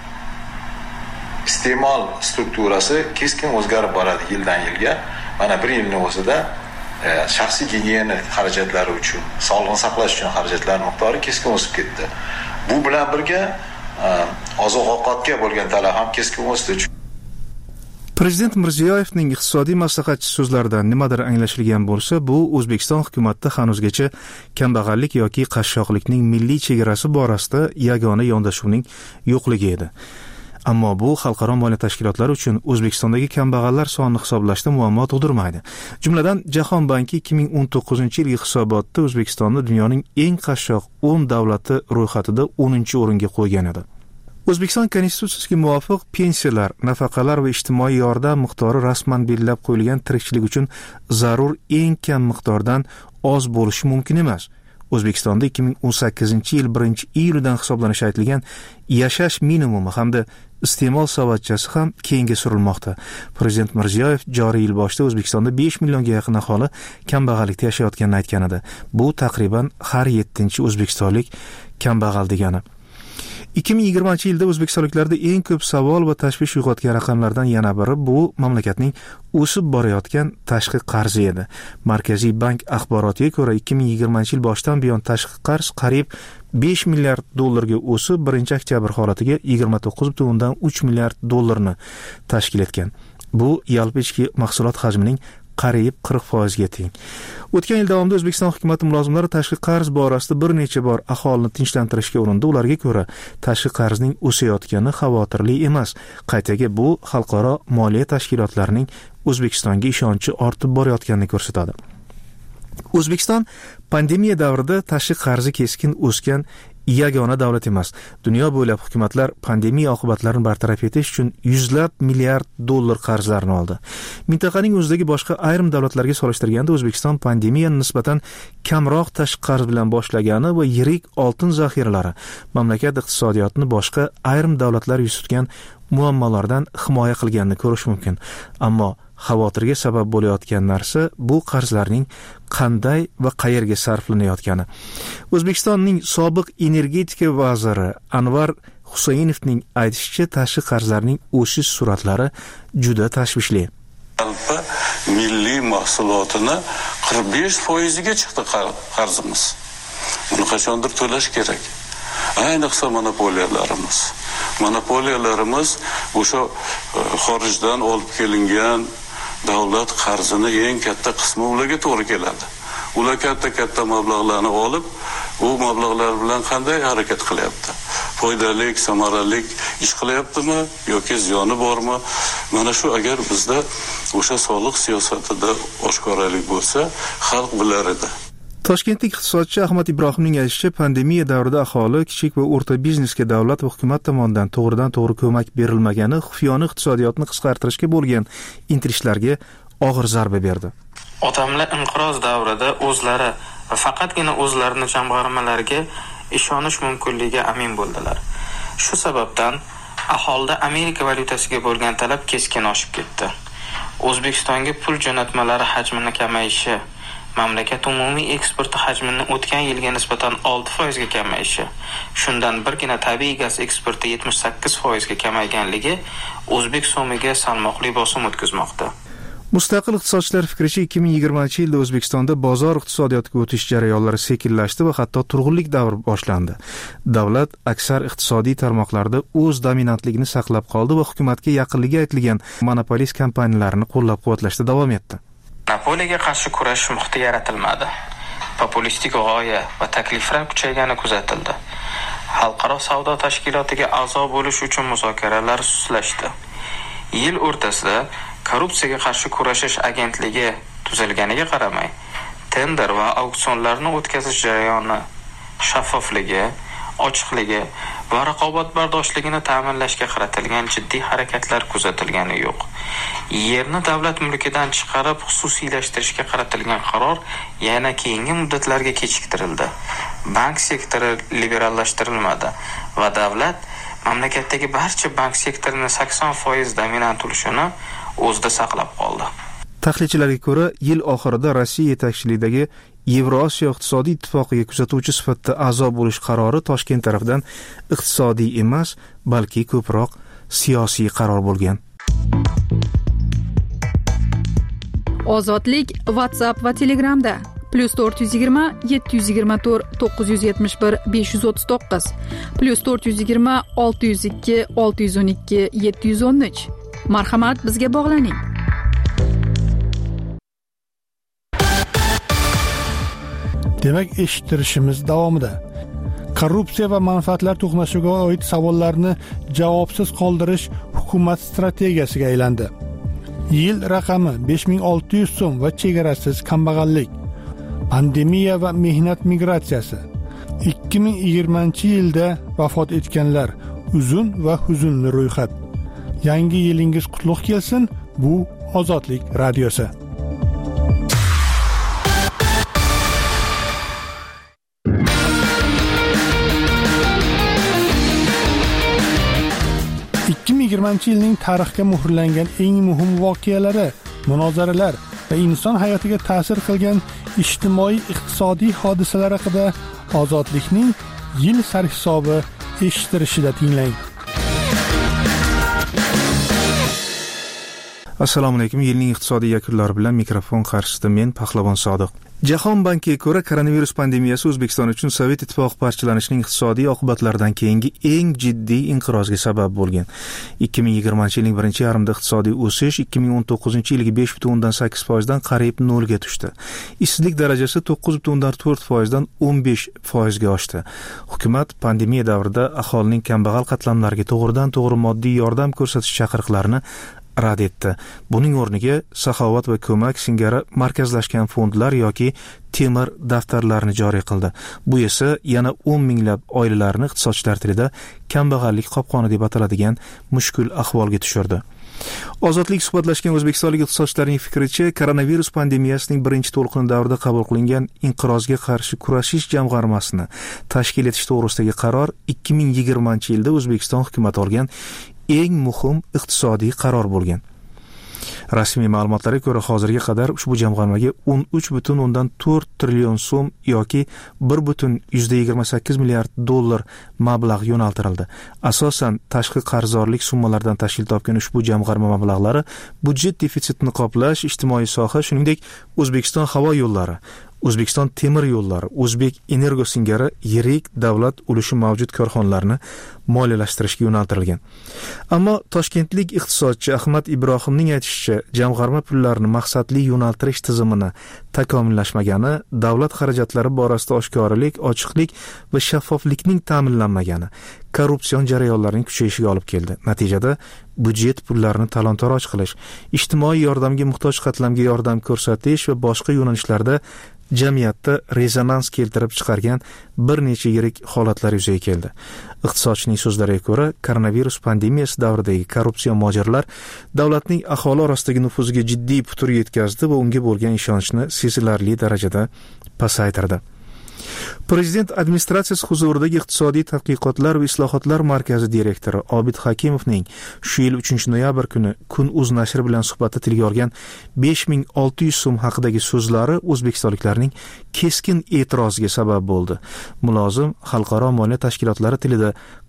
iste'mol strukturasi keskin o'zgarib boradi yildan yilga. Mana bir yilning o'zida shaxsiy gigiyena xarajatlari uchun, sog'liqni saqlash uchun xarajatlar miqdori keskin o'sib ketdi. Bu bilan birga oziq-ovqatga bo'lgan talab ham keskin o'sdi. Prezident Mirziyoyevning iqtisodiy maslahatchi so'zlaridan nimadir anglashilgan bo'lsa, bu O'zbekiston hukumatida hanuzgacha kambag'allik yoki qashshoqlikning milliy chegarasi borasida yagona yondashuvning yo'qligi edi. Ammo bu xalqaro moliya tashkilotlari uchun O'zbekistondagi kambag'allar sonini hisoblashda muammo tug'dirmaydi. Jumladan, Jahon banki ikki ming o'n to'qqizinchi yilgi hisobotda O'zbekistonni dunyoning eng qashshoq o'n davlati ro'yxatida o'ninchi o'ringa qo'ygan edi. O'zbekiston konstitutsiyasiga muvofiq pensiyalar, nafaqalar va ijtimoiy yordam miqdori rasman belgilab qo'yilgan tirikchilik uchun zarur eng kam miqdordan oz bo'lishi mumkin emas. O'zbekistonda ikki ming o'n sakkizinchi yil birinchi iyuldan hisoblanishi aytilgan yashash minimumi hamda iste'mol savatchasi ham keyinga surilmoqda. Prezident Mirziyoyev joriy yil boshida O'zbekistonda besh millionga yaqin aholi kambag'allikda yashayotganini aytgan edi. Bu taqriban har yettinchi o'zbekistonlik kambag'al degani. ikki ming yigirmanchi yilda o'zbekistonliklarda eng ko'p savol va tashvish uyg'otgan raqamlardan yana biri bu mamlakatning o'sib borayotgan tashqi qarzi edi. Markaziy bank axborotiga ko'ra ikki ming yigirmanchi yil boshidan buyon tashqi qarz qariyb besh milliard dollarga o'sib, birinchi oktyabr holatiga yigirma to'qqiz butun o'ndan uch milliard dollarni tashkil etgan. Bu yalpi ichki mahsulot hajmining qariyb qirq foizga teng. O'tgan yil davomida O'zbekiston hukumat mulozimlari tashqi qarz borasida bir necha bor aholini tinchlantirishga urindi. Ularga ko'ra, tashqi qarzning o'sayotgani xavotirli emas. Qaytaga bu xalqaro moliya tashkilotlarining O'zbekistonga ishonchi ortib borayotganini ko'rsatadi. O'zbekiston pandemiya davrida tashqi qarzi keskin o'sgan yagona davlat emas. Dunyo bo'ylab hukumatlar pandemiya oqibatlarini bartaraf etish uchun yuzlab milliard dollar qarzlarni oldi. Mintaqaning o'zidagi boshqa ayrim davlatlarga solishtirganda O'zbekiston pandemiyani nisbatan kamroq tashqi qarz bilan boshlagani va yirik oltin zaxiralari mamlakat iqtisodiyotini boshqa ayrim davlatlar yuz tutgan muammolardan himoya qilganini ko'rish mumkin. Ammo xavotirga sabab bo'layotgan narsa bu qarzlarning qanday va qayerga sarflanayotgani. O'zbekistonning sobiq energetika vaziri Anvar Husaynovning aytishicha, tashqi qarzlarning o'sish sur'atlari juda tashvishli. Alba milliy mahsulotini qirq besh foiziga chiqdi qarzimiz. Buni qachondir to'lash kerak. Ayniqsa monopoliyalarimiz. Monopoliyalarimiz o'sha xorijdan olib kelingan davlat qarzini eng katta qismi ularga to'g'ri keladi. Ular katta-katta mablag'larni olib, u mablag'lar bilan qanday harakat qilyapti? Foydali, samarali ish qilyaptimi yoki ziyoni bormi? Mana shu agar bizda o'sha soliq siyosatida oshkoralik bo'lsa, xalq bilar edi. Toshkentlik iqtisodchi Ahmad Ibrohimning aytishicha, pandemiya davrida aholi, kichik va o'rta biznesga davlat va hukumat tomonidan to'g'ridan-to'g'ri ko'mak berilmagani xufiyona iqtisodiyotni qisqartirishga bo'lgan intilishlarga og'ir zarba berdi. Odamlar inqiroz davrida o'zlari va faqatgina o'zlarining jamg'armalariga ishonish mumkinligiga amin bo'ldilar. Shu sababdan aholida Amerika valyutasiga bo'lgan talab keskin oshib ketdi. O'zbekistonga pul jo'natmalari hajmini kamayishi, mamlakat umumiy eksporti hajmining o'tgan yilga nisbatan olti foizga kamayishi, shundan birgina tabiiy gaz eksporti yetmish sakkiz foizga kamayganligi o'zbek so'miga salmoqli bosim o'tkazmoqda. Mustaqil iqtisodchilar fikricha ikki ming yigirmanchi yilda O'zbekistonda bozor iqtisodiyotiga o'tish jarayonlari sekinlashdi va hatto turg'unlik davri boshlandi. Davlat aksar iqtisodiy tarmoqlarda o'z dominantligini saqlab qoldi va hukumatga yaqinligi aytilgan monopolist kompaniyalarni qo'llab-quvvatlashda davom etdi. Monopoliyaga qarshi kurash muhiti yaratilmadi. Populistik g'oya va takliflar kuchaygani kuzatildi. Xalqaro savdo tashkilotiga a'zo bo'lish uchun muzokaralar sustlashdi. Yil o'rtasida korrupsiyaga qarshi kurashish agentligi tuzilganiga qaramay, tender va auksionlarni o'tkazish jarayoni shaffofligi, ochiqligi va raqobatbardoshligini ta'minlashga qaratilgan jiddiy harakatlar kuzatilgani yo'q. Yerni davlat mulkidan chiqarib xususiylashtirishga qaratilgan qaror yana keyingi muddatlarga kechiktirildi. Bank sektori liberallashtirilmadi va davlat mamlakatdagi barcha bank sektorining sakson foiz dominant ulushini o'zida saqlab qoldi. Tahlilchilarga ko'ra, yil oxirida Rossiya yetakchiligidagi Yevrosiyo iqtisodiy ittifoqiga kuzatuvchi sifatida a'zo bo'lish qarori Toshkent tomonidan iqtisodiy emas, balki ko'proq siyosiy qaror bo'lgan. Ozodlik WhatsApp va Telegramda plus to'rt yuz yigirma yetti yuz yigirma to'rt to'qqiz yuz yetmish bir besh yuz o'ttiz to'qqiz plus to'rt yuz yigirma olti yuz ikki olti yuz o'n ikki yetti yuz o'n uch. Marhamat, bizga bog'laning. Demak, eshittirishimiz davomida korrupsiya va manfaatlar to'qnashuviga oid savollarni javobsiz qoldirish hukumat strategiyasiga aylandi. Yil raqami besh ming olti yuz so'm va chegarasiz kambag'allik. Pandemiya va mehnat migratsiyasi. ikki ming yigirmanchi yilda vafot etganlar, uzun va huzunli ro'yxat. Yangi yilingiz qutlug' kelsin. Bu Ozodlik radiosi. ikki ming yigirmanchi yilning tarixga muhrlangan eng muhim voqealari, munozaralar va inson hayotiga ta'sir qilgan ijtimoiy-iqtisodiy hodisalar haqida Ozodlikning yil sarhisobi eshittirishida tinglang. Assalomu alaykum. Yilning iqtisodiy yakunlari bilan mikrofon qarshisida men Pahlavon Sodiq. Jahon bankiga ko'ra, koronavirus pandemiyasi O'zbekiston uchun Sovet ittifoqi parchalanishining iqtisodiy oqibatlaridan keyingi eng jiddiy inqirozga sabab bo'lgan. ikki ming yigirmanchi yilning birinchi yarmida iqtisodiy o'sish ikki ming o'n to'qqizinchi yilgi besh butun o'ndan sakkiz foizdan qariyb nolga tushdi. Ishsizlik darajasi to'qqiz butun o'ndan to'rt foizdan o'n besh foizga oshdi. Hukumat pandemiya davrida aholining kambag'al qatlamlariga to'g'ridan-to'g'ri moddiy yordam ko'rsatish chaqiriqlarini rad etdi. Buning o'rniga saxovat va ko'mak singari markazlashgan fondlar yoki temir daftarlarni joriy qildi. Bu esa yana o'n minglab oilalarni iqtisodchilar tilida kambag'allik qopqoni deb ataladigan mushkul ahvolga tushirdi. Ozodlik suhbatlashgan o'zbekistonlik iqtisodchilarning fikricha, koronavirus pandemiyasining birinchi to'lqini davrida qabul qilingan inqirozga qarshi kurashish jamg'armasini tashkil etish to'g'risidagi qaror ikki ming yigirmanchi yilda O'zbekiston hukumati olgan eng muhim iqtisodiy qaror bo'lgan. Rasmiy ma'lumotlarga ko'ra, hozirga qadar ushbu jamg'armaga o'n uch butun o'ndan to'rt trillion so'm yoki bir butun yuzda yigirma sakkiz milliard dollar mablag' yo'naltirildi. Asosan tashqi qarzdorlik summalaridan tashkil topgan ushbu jamg'arma mablag'lari budjet defitsitini qoplash, ijtimoiy soha, shuningdek O'zbekiston havo yo'llari, O'zbekiston temir yo'llari, O'zbek Energo singari yirik davlat ulushi mavjud korxonalarni moliyalashtirishga yo'naltirilgan. Ammo toshkentlik iqtisodchi Ahmad Ibrohimning aytishicha, jamg'arma pullarini maqsadli yo'naltirish tizimini takomillashmagani, davlat xarajatlari borasida oshkoralik, ochiqlik va shaffoflikning ta'minlanmagani korrupsion jarayonlarning kuchayishiga olib keldi. Natijada budjet pullarini talon-taroj qilish, ijtimoiy yordamga muhtoj qatlamga yordam ko'rsatish va boshqa yo'nalishlarda jamiyatda rezonans keltirib chiqargan bir necha yirik holatlar yuzaga keldi. Iqtisodchining so'zlariga ko'ra, koronavirus pandemiyasi davridagi korrupsion mojarolar davlatning aholi orasidagi nufuziga jiddiy putur yetkazdi va unga bo'lgan ishonchni sezilarli darajada pasaytirdi. Prezident administratsiyasi huzuridagi iqtisodiy tadqiqotlar va islohotlar markazi direktori Obid Hakimovning shu yil uchinchi noyabr kuni Kun.uz nashri bilan suhbatda tilga olgan besh ming olti yuz so'm haqidagi so'zlari o'zbekistonliklarning keskin e'tiroziga sabab bo'ldi. Mulozim xalqaro moliya tashkilotlari tilida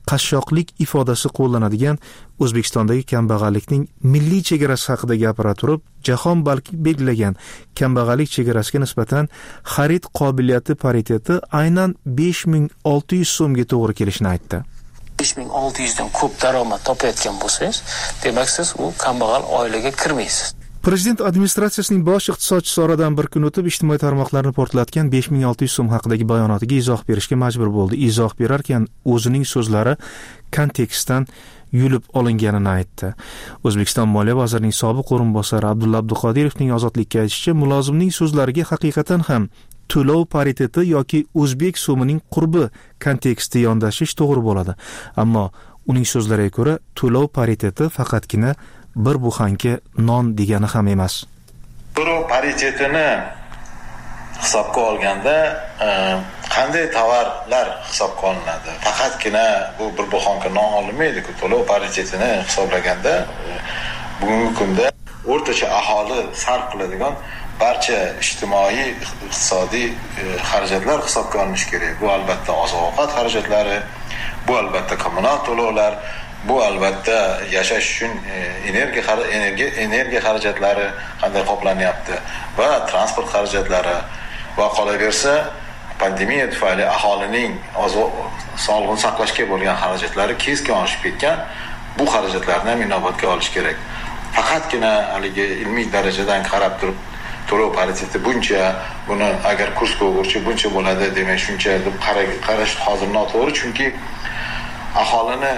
qashshoqlik ifodasi qo'llanadigan O'zbekistondagi kambag'allikning milliy chegarasi haqida gapira turib, Jahon banki belgilagan kambag'allik chegarasiga nisbatan xarid qobiliyati pariteti aynan besh ming olti yuz so'mga to'g'ri kelishini aytdi. besh ming olti yuz dan ko'p daromad topayotgan bo'lsangiz, demak siz u kambag'al oilaga kirmaysiz. Prezident administratsiyasining bosh iqtisodchisi oradan bir kun o'tib ijtimoiy tarmoqlarni portlatgan besh ming olti yuz so'm haqidagi bayonotiga izoh berishga majbur bo'ldi. Izoh berarkan o'zining so'zlari kontekstdan yulib olinganini aytdi. O'zbekiston Moliya vazirining sobiq o'rinbosari Abdulla Abduqodirovning ozodlikka aytishicha, mulozimning so'zlariga haqiqatan ham to'lov pariteti yoki o'zbek so'mining qurbi konteksti yondashish to'g'ri bo'ladi. Ammo uning so'zlariga ko'ra, to'lov pariteti faqatgina bir buxanka non degani ham emas. To'lov paritetini hisobga olganda qanday tovarlar hisobga olinadi? Faqatgina bu bir buxanka non olinmaydi-ku. To'lov paritetini hisoblaganda bugungi kunda o'rtacha aholi sarf qiladigan barcha ijtimoiy, iqtisodiy xarajatlar hisobga olinishi kerak. Bu albatta oziq-ovqat xarajatlari, bu albatta kommunal to'lovlar, bu albatta yashash uchun energiya energiya energiya xarajatlari qanday qoplanyapti va transport xarajatlari va qolaversa pandemiya tufayli aholining sog'liqni saqlashga bo'lgan xarajatlari keskin oshib ketgan. Bu xarajatlarni ham inobatga olish kerak. Faqatgina haligi ilmiy darajadan qarab turib to'lov pariteti buncha, buni agar kursga o'g'irchi buncha bo'ladi demak shuncha deb qarash hozir noto'g'ri, chunki aholini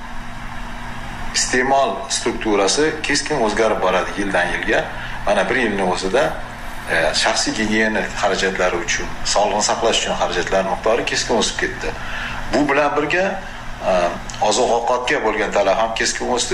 iste'mol strukturasi keskin o'zgarib boradi yildan yilga. Mana bir yilning o'zida e, shaxsiy gigiyena xarajatlari uchun, sog'liqni saqlash uchun xarajatlar miqdori keskin o'sib ketdi. Bu bilan birga e, oziq-ovqatga bo'lgan talab ham keskin o'sdi.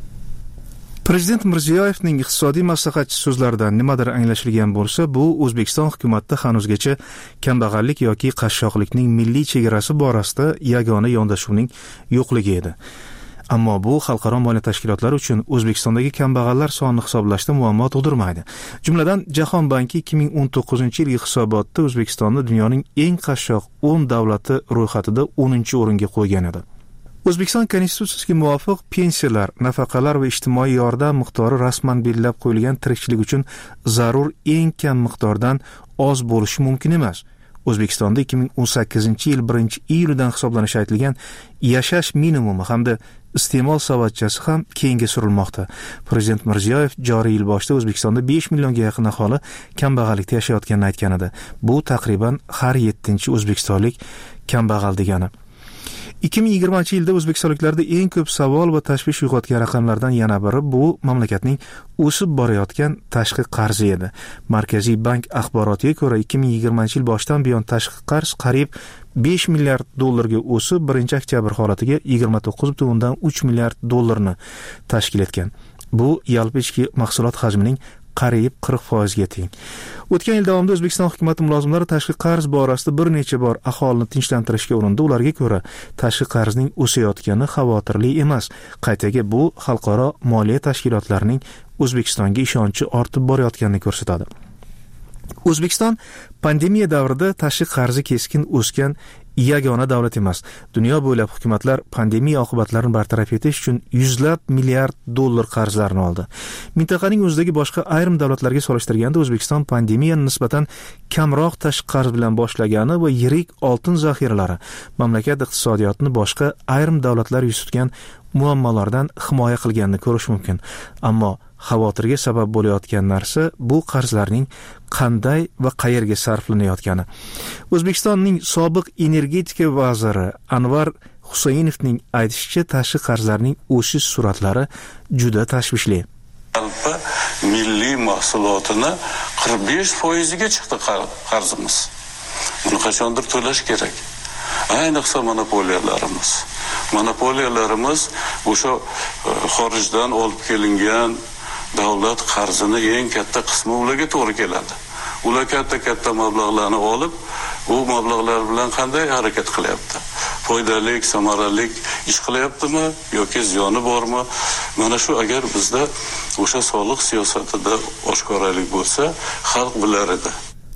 Prezident Mirziyoyevning iqtisodiy maslahatchi so'zlaridan nimadir anglashilgan bo'lsa, bu O'zbekiston hukumatida hanuzgacha kambag'allik yoki qashshoqlikning milliy chegarasi borasida yagona yondashuvning yo'qligi edi. Ammo bu xalqaro moliya tashkilotlari uchun O'zbekistondagi kambag'allar sonini hisoblashda muammo tug'dirmaydi. Jumladan, Jahon banki ikki ming o'n to'qqizinchi yilgi hisobotda O'zbekistonni dunyoning eng qashshoq o'n davlati ro'yxatida o'ninchi o'ringa qo'ygan edi. O'zbekiston konstitutsiyasiga muvofiq pensiyalar, nafaqalar va ijtimoiy yordam miqdori rasman belgilab qo'yilgan tirikchilik uchun zarur eng kam miqdordan oz bo'lishi mumkin emas. O'zbekistonda ikki ming o'n sakkizinchi yil birinchi iyulidan hisoblanishi aytilgan yashash minimumi hamda iste'mol savatchasi ham keyinga surilmoqda. Prezident Mirziyoyev joriy yil boshida O'zbekistonda besh millionga yaqin aholi kambag'allikda yashayotganini aytgan edi. Bu taqriban har yettinchi o'zbekistonlik kambag'al degani. ikki ming yigirmanchi yilda o'zbekistonliklarda eng ko'p savol va tashvish uyg'otgan raqamlardan yana biri bu mamlakatning o'sib borayotgan tashqi qarzi edi. Markaziy bank axborotiga ko'ra ikki ming yigirmanchi yil boshidan buyon tashqi qarz qariyb besh milliard dollarga o'sib, birinchi oktyabr holatiga yigirma to'qqiz butun o'ndan uch milliard dollarni tashkil etgan. Bu yalpi ichki mahsulot hajmining qariyb qirq foizga teng. O'tgan yil davomida O'zbekiston hukumati mulozimlari tashqi qarz borasida bir necha bor aholini tinchlantirishga urindi. Ularga ko'ra, tashqi qarzning o'sayotgani xavotirli emas. Qaytaga bu xalqaro moliya tashkilotlarining O'zbekistonga ishonchi ortib borayotganini ko'rsatadi. O'zbekiston pandemiya davrida tashqi qarzi keskin o'sgan yagona davlat emas. Dunyo bo'ylab hukumatlar pandemiya oqibatlarini bartaraf etish uchun yuzlab milliard dollar qarzlarni oldi. Mintaqaning o'zidagi boshqa ayrim davlatlarga solishtirganda O'zbekiston pandemiyani nisbatan kamroq tashqi qarz bilan boshlagani va yirik oltin zaxiralari mamlakat iqtisodiyotini boshqa ayrim davlatlar yuz tutgan muammolardan himoya qilganini ko'rish mumkin. Ammo xavotirga sabab bo'layotgan narsa bu qarzlarning qanday va qayerga sarflanayotgani. O'zbekistonning sobiq energetika vaziri Anvar Husaynovning aytishicha, tashqi qarzlarning o'sish sur'atlari juda tashvishli. Alba milliy mahsulotini qirq besh foiziga chiqdi qarzimiz. Buni qachondir to'lash kerak. Ayniqsa monopoliyalarimiz. Monopoliyalarimiz o'sha xorijdan olib kelingan davlat qarzini eng katta qismi ularga to'g'ri keladi. Ular katta-katta mablag'larni olib, u mablag'lar bilan qanday harakat qilyapti? Foydali, samarali ish qilyaptimi yoki ziyoni bormi? Mana shu agar bizda o'sha soliq siyosatida oshkoralik bo'lsa, xalq bilar edi.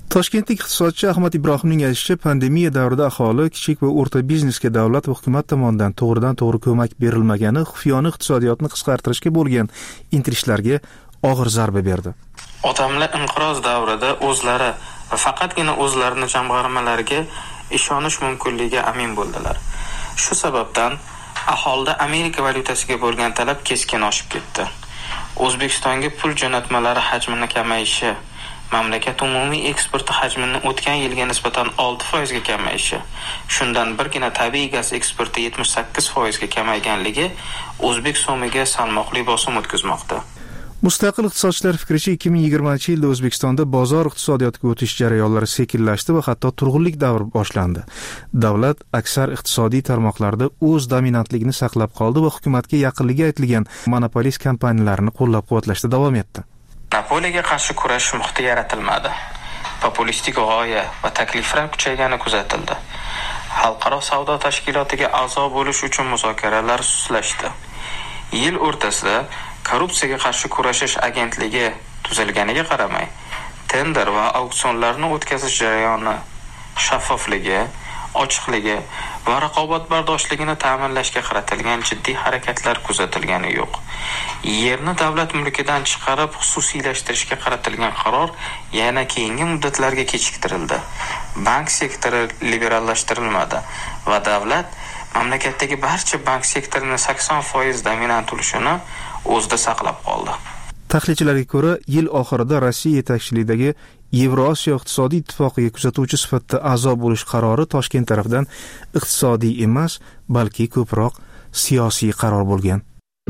Toshkentlik iqtisodchi Ahmad Ibrohimning aytishicha, pandemiya davrida aholi, kichik va o'rta biznesga davlat va hukumat tomonidan to'g'ridan-to'g'ri ko'mak berilmagani xufiyona iqtisodiyotni qisqartirishga bo'lgan intilishlarga og'ir zarba berdi. Odamlar inqiroz davrida o'zlari va faqatgina o'zlarini jamg'armalariga ishonish mumkinligiga amin bo'ldilar. Shu sababdan aholida Amerika valyutasiga bo'lgan talab keskin oshib ketdi. O'zbekistonga pul jo'natmalari hajmini kamayishi, mamlakat umumiy eksporti hajmini o'tgan yilga nisbatan olti foiz ga kamayishi, shundan birgina tabiiy gaz eksporti yetmish sakkiz foiz ga kamayganligi o'zbek so'miga salmoqli bosim o'tkazmoqda. Mustaqil iqtisodchilar fikricha, ikki ming yigirmanchi yilda O'zbekistonda bozor iqtisodiyotiga o'tish jarayonlari sekinlashdi va hatto turg'unlik davri boshlandi. Davlat aksar iqtisodiy tarmoqlarda o'z dominantligini saqlab qoldi va hukumatga yaqinligi aytilgan monopolist kompaniyalarni qo'llab-quvvatlashda davom etdi. Monopoliyaga qarshi kurash muhiti yaratilmadi. Populistik g'oya va takliflar kuchaygani kuzatildi. Xalqaro savdo tashkilotiga a'zo bo'lish uchun muzokaralar sustlashdi. Yil o'rtasida korrupsiyaga qarshi kurashish agentligi tuzilganiga qaramay, tender va auksionlarni o'tkazish jarayoni shaffofligi, ochiqligi va raqobatbardoshligini ta'minlashga qaratilgan jiddiy harakatlar kuzatilgani yo'q. Yerni davlat mulkidan chiqarib xususiylashtirishga qaratilgan qaror yana keyingi muddatlarga kechiktirildi. Bank sektori liberallashtirilmadi va davlat mamlakatdagi barcha bank sektorining sakson foiz dominant ulushini o'zida saqlab qoldi. Tahlilchilarga ko'ra, yil oxirida Rossiya yetakchiligidagi Yevrosiyo iqtisodiy ittifoqiga kuzatuvchi sifatida a'zo bo'lish qarori Toshkent tomonidan iqtisodiy emas, balki ko'proq siyosiy qaror bo'lgan.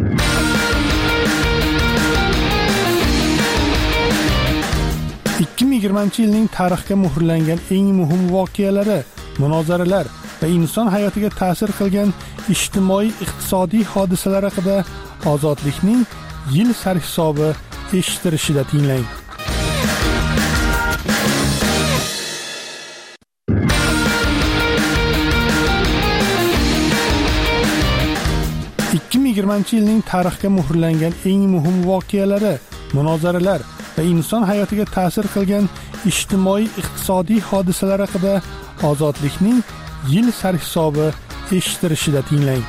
ikki ming yigirmanchi yilning tarixga muhrlangan eng muhim voqealari, munozaralar va inson hayotiga ta'sir qilgan ijtimoiy iqtisodiy hodisalar haqida Ozodlikning yil sarhisobi eshittirishida tinglang. ikki ming yigirmanchi yilning tarixga muhrlangan eng muhim voqealari, munozaralar va inson hayotiga ta'sir qilgan ijtimoiy iqtisodiy hodisalar haqida Ozodlikning yil sarhisobi eshittirishida tinglang.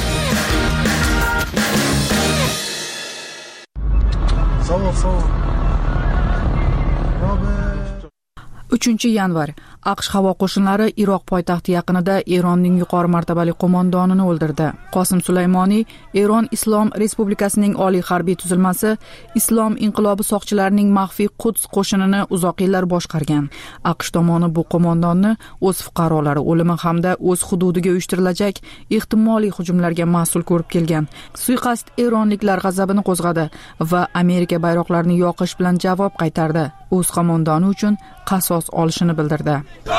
uchinchi yanvar AQSh havo qo'shinlari Iroq poytaxti yaqinida Eronning yuqori martabali qo'mondonini o'ldirdi. Qosim Sulaymoniy, Eron Islom Respublikasining oliy harbiy tuzilmasi, Islom inqilobi soqchilarining maxfiy Quds qo'shinini uzoq yillar boshqargan. AQSh tomoni bu qo'mondonni o'z fuqarolari o'limi hamda o'z hududiga uyushtirilajak ehtimoliy hujumlarga mas'ul ko'rib kelgan. Suiqasd eronliklar g'azabini qo'zg'adi va Amerika bayroqlarini yoqish bilan javob qaytardi. O'z qo'mondoni uchun qasos olishini bildirdi.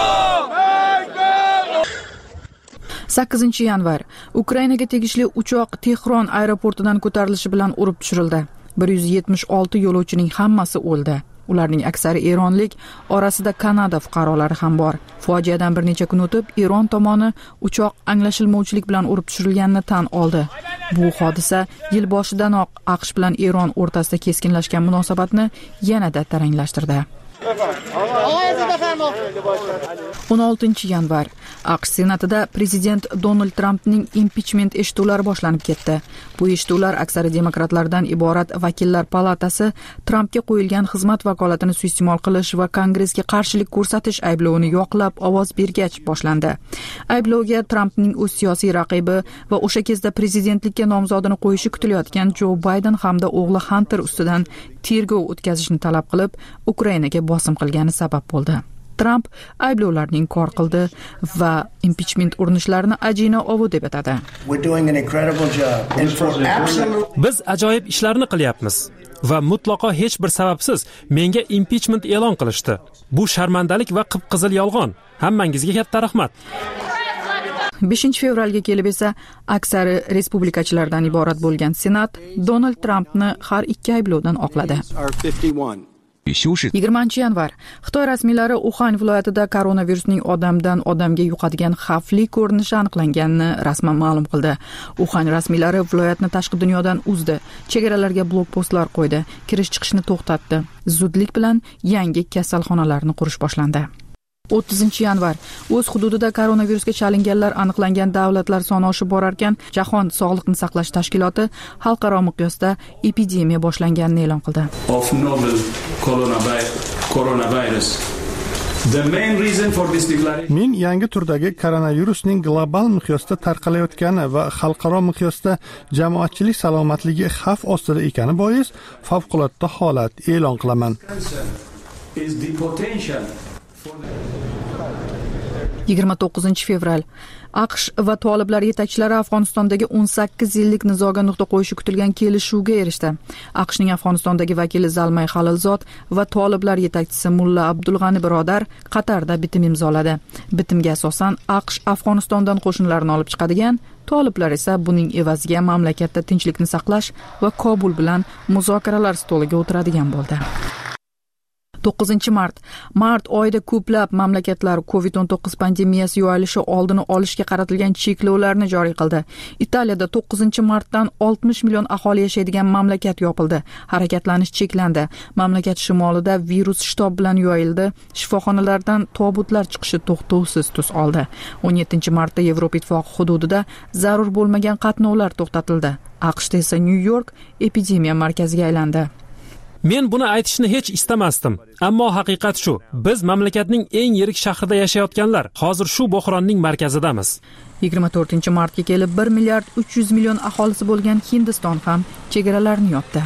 sakkizinchi yanvar Ukrainaga tegishli uchoq Tehron aeroportidan ko'tarilishi bilan urib tushirildi. bir yuz yetmish olti yo'lovchining hammasi o'ldi. Ularning aksari eronlik, orasida Kanada fuqarolari ham bor. Fojiadan bir necha kun o'tib, Eron tomoni uchoq anglashilmovchilik bilan urib tushirilganini tan oldi. Bu hodisa yil boshidanoq AQSh bilan Eron o'rtasida keskinlashgan munosabatni yanada taranglashtirdi. o'n oltinchi yanvar AQSh Senatida prezident Donald Trampning impichment eshituvlari boshlanib ketdi. Bu eshituvlar aksari demokratlardan iborat vakillar palatasi Trampga qo'yilgan xizmat vakolatini suiiste'mol qilish va Kongressga qarshilik ko'rsatish ayblovini yoqlab ovoz bergach boshlandi. Ayblovga Trampning o'z siyosiy raqibi va o'sha kezda prezidentlikka nomzodini qo'yishi kutilayotgan Jo Bayden hamda o'g'li Hunter ustidan tergov o'tkazishni talab qilib, Ukrainaga bosim qilgani sabab bo'ldi. Trump ayblovlarni inkor qildi va impichment urinishlarini ajina ovu deb atadi. Biz ajoyib ishlarni qilyapmiz va mutlaqo hech bir sababsiz menga impichment e'lon qilishdi. Bu sharmandalik va qip-qizil yolg'on. Hammangizga katta rahmat. beshinchi fevralga kelib esa aksari respublikachilardan iborat bo'lgan Senat Donald Trampni har ikki ayblovdan oqladi. yigirmanchi yanvar Xitoy rasmiylari Uxan viloyatida koronavirusning odamdan odamga yuqadigan xavfli ko'rinishi aniqlanganini rasman ma'lum qildi. Uxan rasmiylari viloyatni tashqi dunyodan uzdi, chegaralarga blokpostlar qo'ydi, kirish-chiqishni to'xtatdi. Zudlik bilan yangi kasalxonalarni qurish boshlandi. o'ttizinchi yanvar o'z hududida koronavirusga chalinganlar aniqlangan davlatlar soni oshib borar ekan, Jahon Sog'liqni saqlash tashkiloti xalqaro miqyosda epidemiya boshlanganini e'lon qildi. Of novel coronavirus. The main reason for this declaration. Men yangi turdagi koronavirusning global miqyosda tarqalayotgani va xalqaro miqyosda jamoatchilik salomatligiga xavf ostida ekani bois favqulodda holat e'lon qilaman. Is the potential yigirma to'qqizinchi fevral AQSh va toliblar yetakchilari Afg'onistondagi o'n sakkiz yillik nizoga nuqta qo'yishi kutilgan kelishuvga erishdi. AQShning Afg'onistondagi vakili Zalmay Xalilzod va toliblar yetakchisi Mulla Abdulg'ani birodar Qatarda bitim imzoladi. Bitimga asosan AQSh Afg'onistondan qo'shinlarni olib chiqadigan, toliblar esa buning evaziga mamlakatda tinchlikni saqlash va Kobul bilan muzokaralar stoliga o'tiradigan bo'ldi. to'qqizinchi mart mart oyida ko'plab mamlakatlar covid o'n to'qqiz pandemiyasi yoyilishi oldini olishga qaratilgan cheklovlarni joriy qildi. Italiyada to'qqizinchi martdan oltmish million aholi yashaydigan mamlakat yopildi. Harakatlanish cheklandi. Mamlakat shimolida virus shitob bilan yoyildi. Shifoxonalardan tobutlar chiqishi to'xtovsiz tus oldi. o'n yettinchi martda Yevropa Ittifoqi hududida zarur bo'lmagan qatnovlar to'xtatildi. AQShda esa Nyu-York epidemiya markaziga aylandi. Men buni aytishni hech istamasdim, ammo haqiqat shu. Biz mamlakatning eng yirik shahrida yashayotganlar hozir shu bo'hronning markazidamiz. yigirma to'rtinchi martga kelib bir milliard uch yuz million aholisi bo'lgan Hindiston ham chegaralarni yopdi.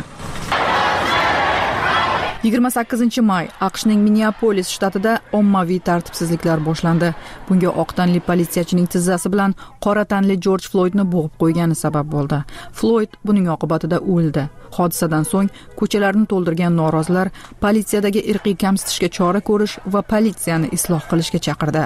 yigirma sakkizinchi may AQShning Minneapolis shtatida ommaviy tartibsizliklar boshlandi. Bunga oq tanli politsiyachining tizzasi bilan qora tanli Jorj Floydni bo'g'ib qo'ygani sabab bo'ldi. Floyd buning oqibatida o'ldi. Hodisadan so'ng ko'chalarni to'ldirgan norozilar politsiyadagi irqiy kamsitishga chora ko'rish va politsiyani isloh qilishga chaqirdi.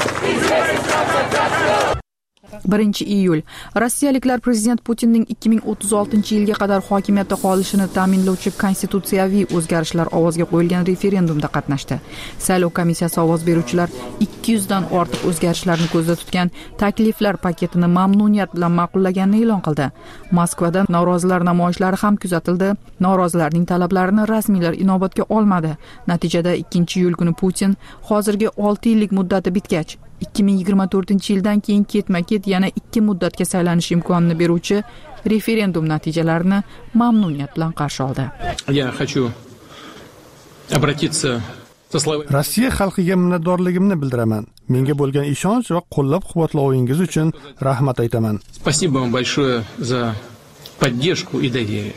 birinchi iyul rossiyaliklar prezident Putinning ikki ming o'ttiz oltinchi yilga qadar hokimiyatda qolishini ta'minlovchi konstitutsiyaviy o'zgarishlar ovozga qo'yilgan referendumda qatnashdi. Saylov komissiyasi ovoz beruvchilar ikki yuz dan ortiq o'zgarishlarni ko'zda tutgan takliflar paketini mamnuniyat bilan ma'qullaganini e'lon qildi. Moskvada norozilar namoyishlari ham kuzatildi. Norozilarning talablarini rasmiylar inobatga olmadi. Natijada ikkinchi iyul kuni Putin hozirgi olti yillik muddati bitgach ikki ming yigirma to'rtinchi yildan keyin ketma-ket yana ikki muddatga saylanish imkonini beruvchi referendum natijalarini mamnuniyat bilan qarshi oldi. Я хочу обратиться со словами Rossiya xalqiga minnatdorligimni bildiraman. Menga bo'lgan ishonch va qo'llab-quvvatlovingiz uchun rahmat aytaman. Спасибо вам большое за поддержку и доверие.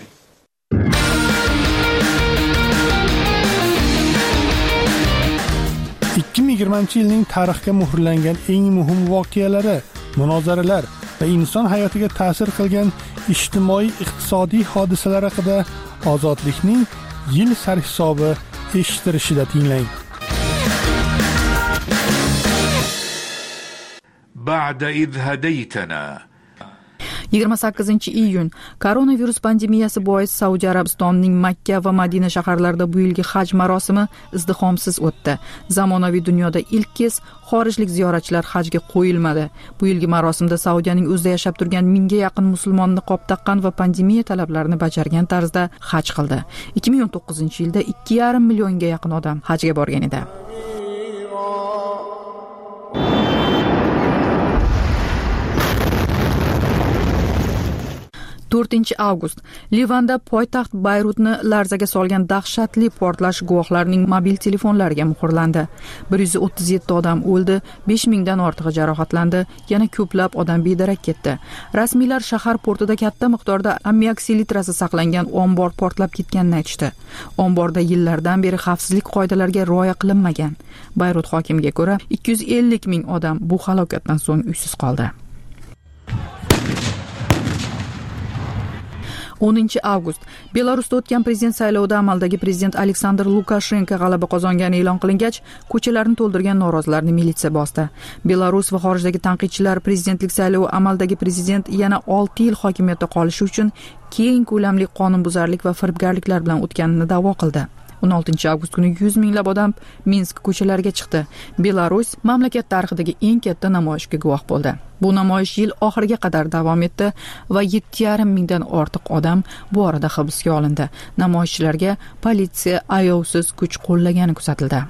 ikki ming yigirmanchi yilning tarixga muhrlangan eng muhim voqealari, munozaralar va inson hayotiga ta'sir qilgan ijtimoiy-iqtisodiy hodisalar haqida Ozodlikning yil sarhisobi eshittirishida tinglang. بعد إذ هديتنا yigirma sakkizinchi iyun koronavirus pandemiyasi bois Saudiya Arabistonining Makka va Madina shaharlarida bu yilgi haj marosimi izdihomsiz o'tdi. Zamonaviy dunyoda ilk kez xorijlik ziyoratchilar hajga qo'yilmadi. Bu yilgi marosimda Saudiyaning o'zida yashab turgan mingga yaqin musulmon niqob taqqan va pandemiya talablarini bajargan tarzda haj qildi. ikki ming o'n to'qqizinchi yilda ikki yarim millionga yaqin odam hajga borgan edi. to'rtinchi avgust Livanda poytaxt Bayrutni larzaga solgan dahshatli portlash guvohlarning mobil telefonlariga muhrlandi. bir yuz o'ttiz yetti odam o'ldi, besh mingdan ortig'i jarohatlandi, yana ko'plab odam bedarak ketdi. Rasmiylar shahar portida katta miqdorda ammiak selitrasi saqlangan ombor portlab ketganini aytishdi. Omborda yillardan beri xavfsizlik qoidalariga rioya qilinmagan. Bayrut hokimiga ko'ra ikki yuz ellik ming odam bu halokatdan so'ng uysiz qoldi. o'ninchi avgust Belarusda o'tgan prezident saylovida amaldagi prezident Aleksandr Lukashenko g'alaba qozongani e'lon qilingach, ko'chalarni to'ldirgan norozilarni militsiya bosdi. Belarus va xorijdagi tanqidchilar prezidentlik saylovi amaldagi prezident yana olti yil hokimiyatda qolishi uchun keng ko'lamli qonunbuzarlik va firibgarliklar bilan o'tganini da'vo qildi. o'n oltinchi avgust kuni yuz minglab odam Minsk ko'chalariga chiqdi. Belarus mamlakat tarixidagi eng katta namoyishga guvoh bo'ldi. Bu namoyish yil oxiriga qadar davom etdi va yetti yarim mingdan ortiq odam bu orada hibsga olindi. Namoyishchilarga politsiya ayovsiz kuch qo'llagani kuzatildi.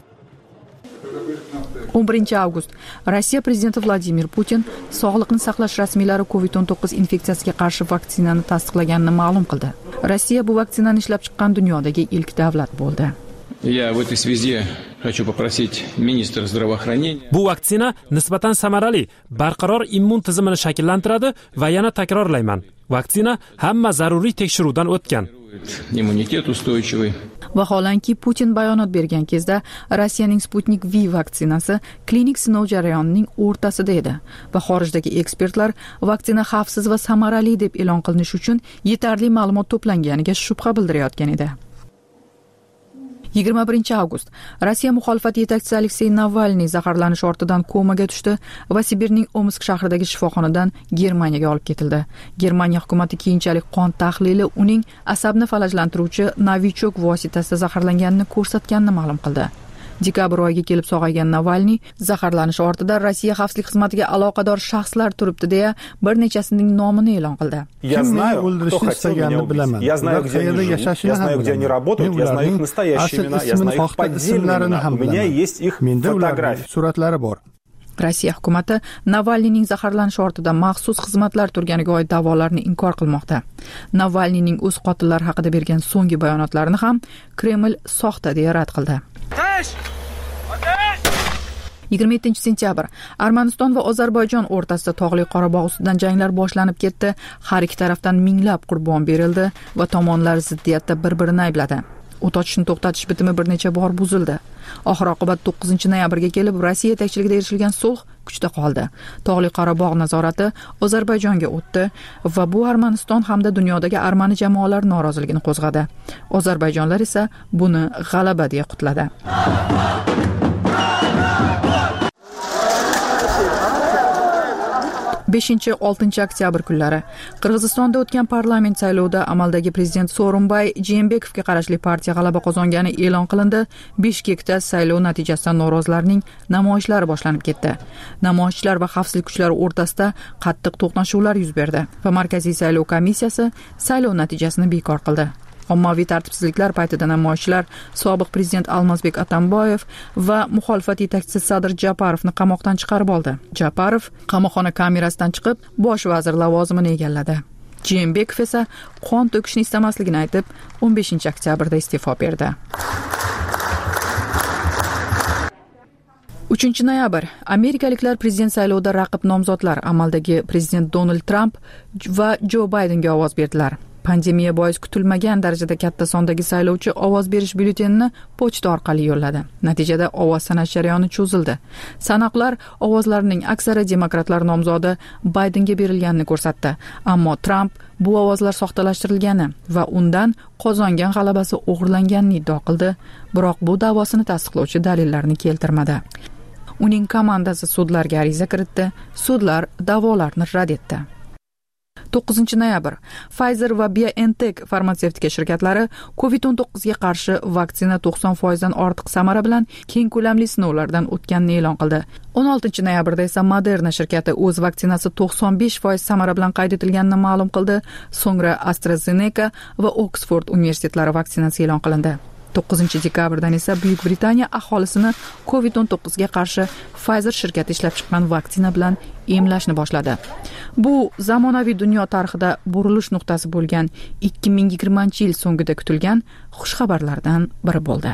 o'n birinchi avgust Rossiya prezidenti Vladimir Putin sog'liqni saqlash rasmiylari covid o'n to'qqiz infeksiyasiga qarshi vaksinani tasdiqlaganini ma'lum qildi. Rossiya bu vaksinani ishlab chiqqan dunyodagi ilk davlat bo'ldi. Я в этой связи хочу попросить министра здравоохранения. Bu vaksina nisbatan samarali, barqaror immun tizimini shakllantiradi va yana takrorlayman. Vaksina hamma zaruriy tekshiruvdan o'tgan. Immunitet устойчивый. Vaholanki Putin bayonot bergan kezda Rossiyaning Sputnik V vaksinasi klinik sinov jarayonining o'rtasida edi va xorijdagi ekspertlar vaksina xavfsiz va samarali deb e'lon qilinishi uchun yetarli ma'lumot to'planganiga shubha bildirayotgan edi. yigirma birinchi avgust Rossiya muxolifat yetakchisi Aleksey Navalniy zaharlanish ortidan komaga tushdi va Sibirning Omsk shahridagi shifoxonadan Germaniyaga olib ketildi. Germaniya hukumatı keyinchalik qon tahlili uning asabni falajlantiruvchi Novichok vositasida zaharlanganini ko'rsatganini ma'lum qildi. Dekabr oyiga kelib sog'aygan Navalniy zaharlanish ortida Rossiya xavfsizlik xizmatiga aloqador shaxslar turibdi deya bir nechasining nomini e'lon qildi. Я знаю, кто хотел меня убить. Я знаю, где они живут, я знаю, где они работают, я знаю их настоящие имена, я знаю их поддельные имена. У меня есть их фотографии. Suratlari bor. Rossiya hukumati Navalniyning zaharlanishi ortida maxsus xizmatlar turganiga oid da'volarni inkor qilmoqda. Navalniyning o'z qotillari haqida bergan so'nggi bayonotlarini ham Kreml soxta deya rad qildi. yigirma yettinchi sentyabr Armaniston va Ozarbayjon o'rtasida tog'li Qorabog' ustidan janglar boshlanib ketdi. Har ikki tarafdan minglab qurbon berildi va tomonlar ziddiyatda bir-birini aybladi. O't ochishni to'xtatish bitimi bir necha bor buzildi. Oxir-oqibat to'qqizinchi noyabrga kelib Rossiya yetakchiligida erishilgan sulh kuchda qoldi. Tog'li Qorabog' nazorati Ozarbayjonga o'tdi va bu Armaniston hamda dunyodagi armani jamoalar noroziligini qo'zg'adi. Ozarbayjonlar esa buni g'alaba deya qutladi. beshinchi oltinchi oktyabr kunlari Qirg'izistonda o'tgan parlament saylovida amaldagi prezident So'ronbay Jeenbekovga qarashli partiya g'alaba qozongani e'lon qilindi. Bishkekda saylov natijasidan norozilarning namoyishlari boshlanib ketdi. Namoyishchilar va xavfsizlik kuchlari o'rtasida qattiq to'qnashuvlar yuz berdi va Markaziy saylov komissiyasi saylov natijasini bekor qildi. Ommaviy tartibsizliklar paytida namoyishchilar sobiq prezident Almazbek Atamboyev va muxolifat yetakchisi Sadir Japarovni qamoqdan chiqarib oldi. Japarov qamoqxona kamerasidan chiqib, bosh vazir lavozimini egalladi. Jeenbekov esa qon to'kishni istamasligini aytib, o'n beshinchi oktyabrda iste'fo berdi. uchinchi noyabr Amerikaliklar prezident saylovida raqib nomzodlar amaldagi prezident Donald Trump va Joe Bidenga ovoz berdilar. Pandemiya bois kutilmagan darajada katta sondagi saylovchi ovoz berish byulletenini pochta orqali yo'lladi. Natijada ovoz sanash jarayoni cho'zildi. Sanoqlar ovozlarning aksari demokratlar nomzodi Baydenga berilganini ko'rsatdi. Ammo Trump bu ovozlar soxtalashtirilgani va undan qozongan g'alabasi o'g'irlanganini iddao qildi, biroq bu da'vosini tasdiqlovchi dalillarni keltirmadi. Uning komandasi sudlarga ariza kiritdi, sudlar da'volarni rad etdi. to'qqizinchi noyabr Pfizer va BioNTech farmatsevtika shirkatlari covid o'n to'qqizga qarshi vaksina to'qson foiz dan ortiq samara bilan keng ko'lamli sinovlardan o'tganini e'lon qildi. o'n oltinchi noyabrda esa Moderna shirkati o'z vaksinasi to'qson besh foiz samara bilan qayd etilganini ma'lum qildi. So'ngra AstraZeneca va Oxford universitetlari vaksinasi e'lon qilindi. to'qqizinchi dekabrdan esa Buyuk Britaniya aholisini covid o'n to'qqizga qarshi Pfizer shirkati ishlab chiqqan vaksina bilan emlashni boshladi. Bu zamonaviy dunyo tarixida burilish nuqtasi bo'lgan ikki ming yigirmanchi yil so'ngida kutilgan xushxabarlardan biri bo'ldi.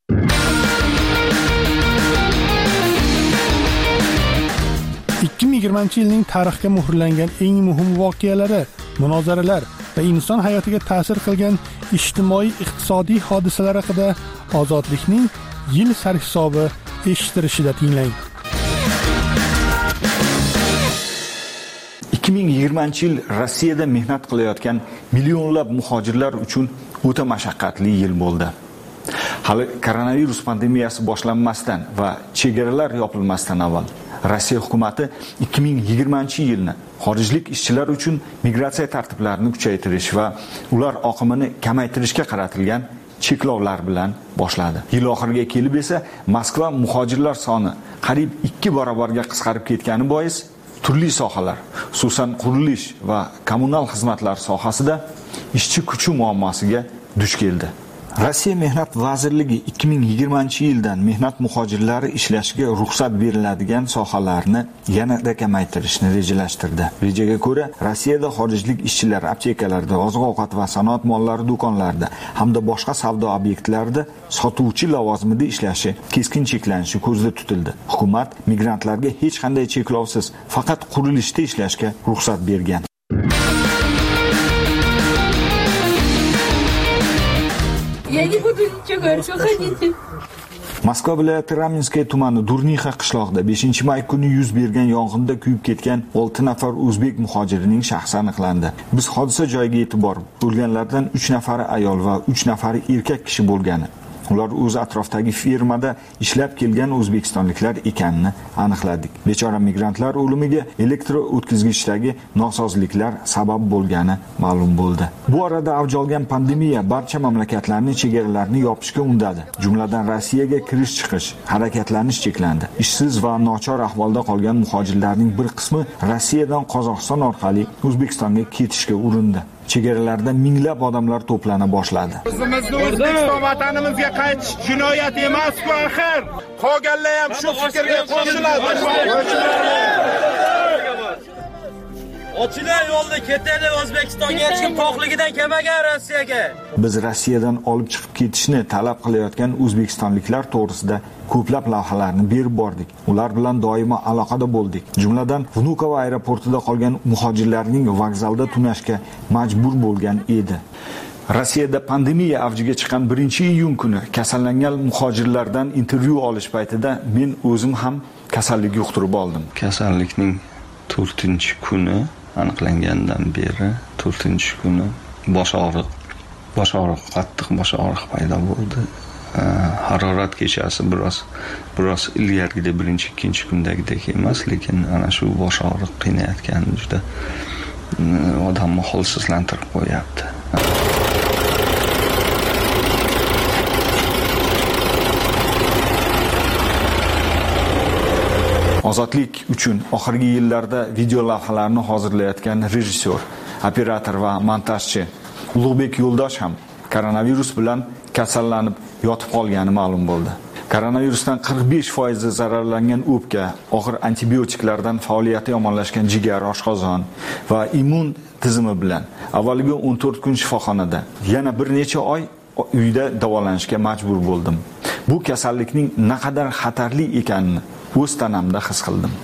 ikki ming yigirmanchi yilning tarixga muhrlangan eng muhim voqealari, munozaralar va inson hayotiga ta'sir qilgan ijtimoiy-iqtisodiy hodisalar haqida Ozodlikning yil sarhisobi eshittirishida tinglang. ikki ming yigirmanchi yil Rossiyada mehnat qilayotgan millionlab muhojirlar uchun o'ta mashaqqatli yil bo'ldi. Hali koronavirus pandemiyasi boshlanmasdan va chegaralar yopilmasdan avval Rossiya hukumati ikki ming yigirmanchi yilni xorijlik ishchilar uchun migratsiya tartiblarini kuchaytirish va ular oqimini kamaytirishga qaratilgan cheklovlar bilan boshladi. Yil oxiriga kelib esa Moskva muhojirlar soni qariyb ikki barobarga qisqarib ketgani bois turli sohalar, xususan qurilish va kommunal xizmatlar sohasida ishchi kuchi muammosiga duch keldi. Rossiya Mehnat vazirligi ikki ming yigirmanchi yildan mehnat muhojirlari ishlashiga ruxsat beriladigan sohalarni yanada kamaytirishni rejalashtirdi. Rejaga ko'ra, Rossiyada xorijlik ishchilar aptekalarda, oziq-ovqat va sanoat mollari do'konlarida hamda boshqa savdo obyektlarida sotuvchi lavozimida ishlashi keskin cheklanishi ko'zda tutildi. Hukumat migrantlarga hech qanday cheklovsiz faqat qurilishda ishlashga ruxsat bergan. Я не буду ничего говорить, уходите. Moskva viloyati Ramenskoye tumani Durnixa qishlog'ida beshinchi may kuni yuz bergan yong'inda kuyib ketgan olti nafar o'zbek muhojirining shaxsi aniqlandi. Biz hodisa joyiga yetib borib, o'lganlardan uch nafari ayol va uch nafari erkak kishi bo'lgani, ular o'z atrofdagi fermada ishlab kelgan o'zbekistonliklar ekanini aniqladik. Bechora migrantlar o'limiga elektr o'tkazgichdagi nosozliklar sabab bo'lgani ma'lum bo'ldi. Bu orada avj olgan pandemiya barcha mamlakatlarning chegaralarini yopishga undadi. Jumladan Rossiyaga kirish-chiqish, harakatlanish cheklandi. Ishsiz va nochor ahvolda qolgan muhojirlarning bir qismi Rossiyadan Qozog'iston orqali O'zbekistonga ketishga urindi. Chegaralarda minglab odamlar to'plana boshladi. O'zimizni O'zbekiston vatanimizga qaytish jinoyat emas-ku axir. Qolganlar ham shu fikrga qo'shiladi. Ochilay yo'lda ketadi, O'zbekistonga hech kim to'qligidan kelmagan Rossiyaga. Biz Rossiyadan olib chiqib ketishni talab qilayotgan o'zbekistonliklar to'g'risida ko'plab lavhalarni berib bordik. Ular bilan doimo aloqada bo'ldik. Jumladan, Vnukovo aeroportida qolgan muhojirlarning vokzalda tunashga majbur bo'lgan edi. Rossiyada pandemiya avjiga chiqqan birinchi iyun kuni kasallangan muhojirlardan intervyu olish paytida men o'zim ham kasallik yuqtirib oldim. Kasallikning to'rtinchi kuni aniqlangandan beri to'rtinchi kuni bosh og'riq, bosh og'riq, qattiq bosh og'riq paydo bo'ldi. Harorat kechasi biroz biroz ilgarigidek birinchi, ikkinchi kundagidek emas, lekin ana shu bosh og'riq qiynayotgani juda odamni holsizlantirib qo'yapti. Ozodlik uchun oxirgi yillarda video lavhalarni hozirlayotgan rejissyor, operator va montajchi Ulug'bek Yo'ldosh ham koronavirus bilan kasallanib yotib qolgani ma'lum bo'ldi. Koronavirusdan qirq besh foiz zararlangan o'pka, og'ir antibiotiklardan faoliyati yomonlashgan jigar, oshqozon va immun tizimi bilan avvaliga o'n to'rt kun shifoxonada, yana bir necha oy uyda davolanishga majbur bo'ldim. Bu kasallikning naqadar xatarli ekanini o'z tanamda his qildim.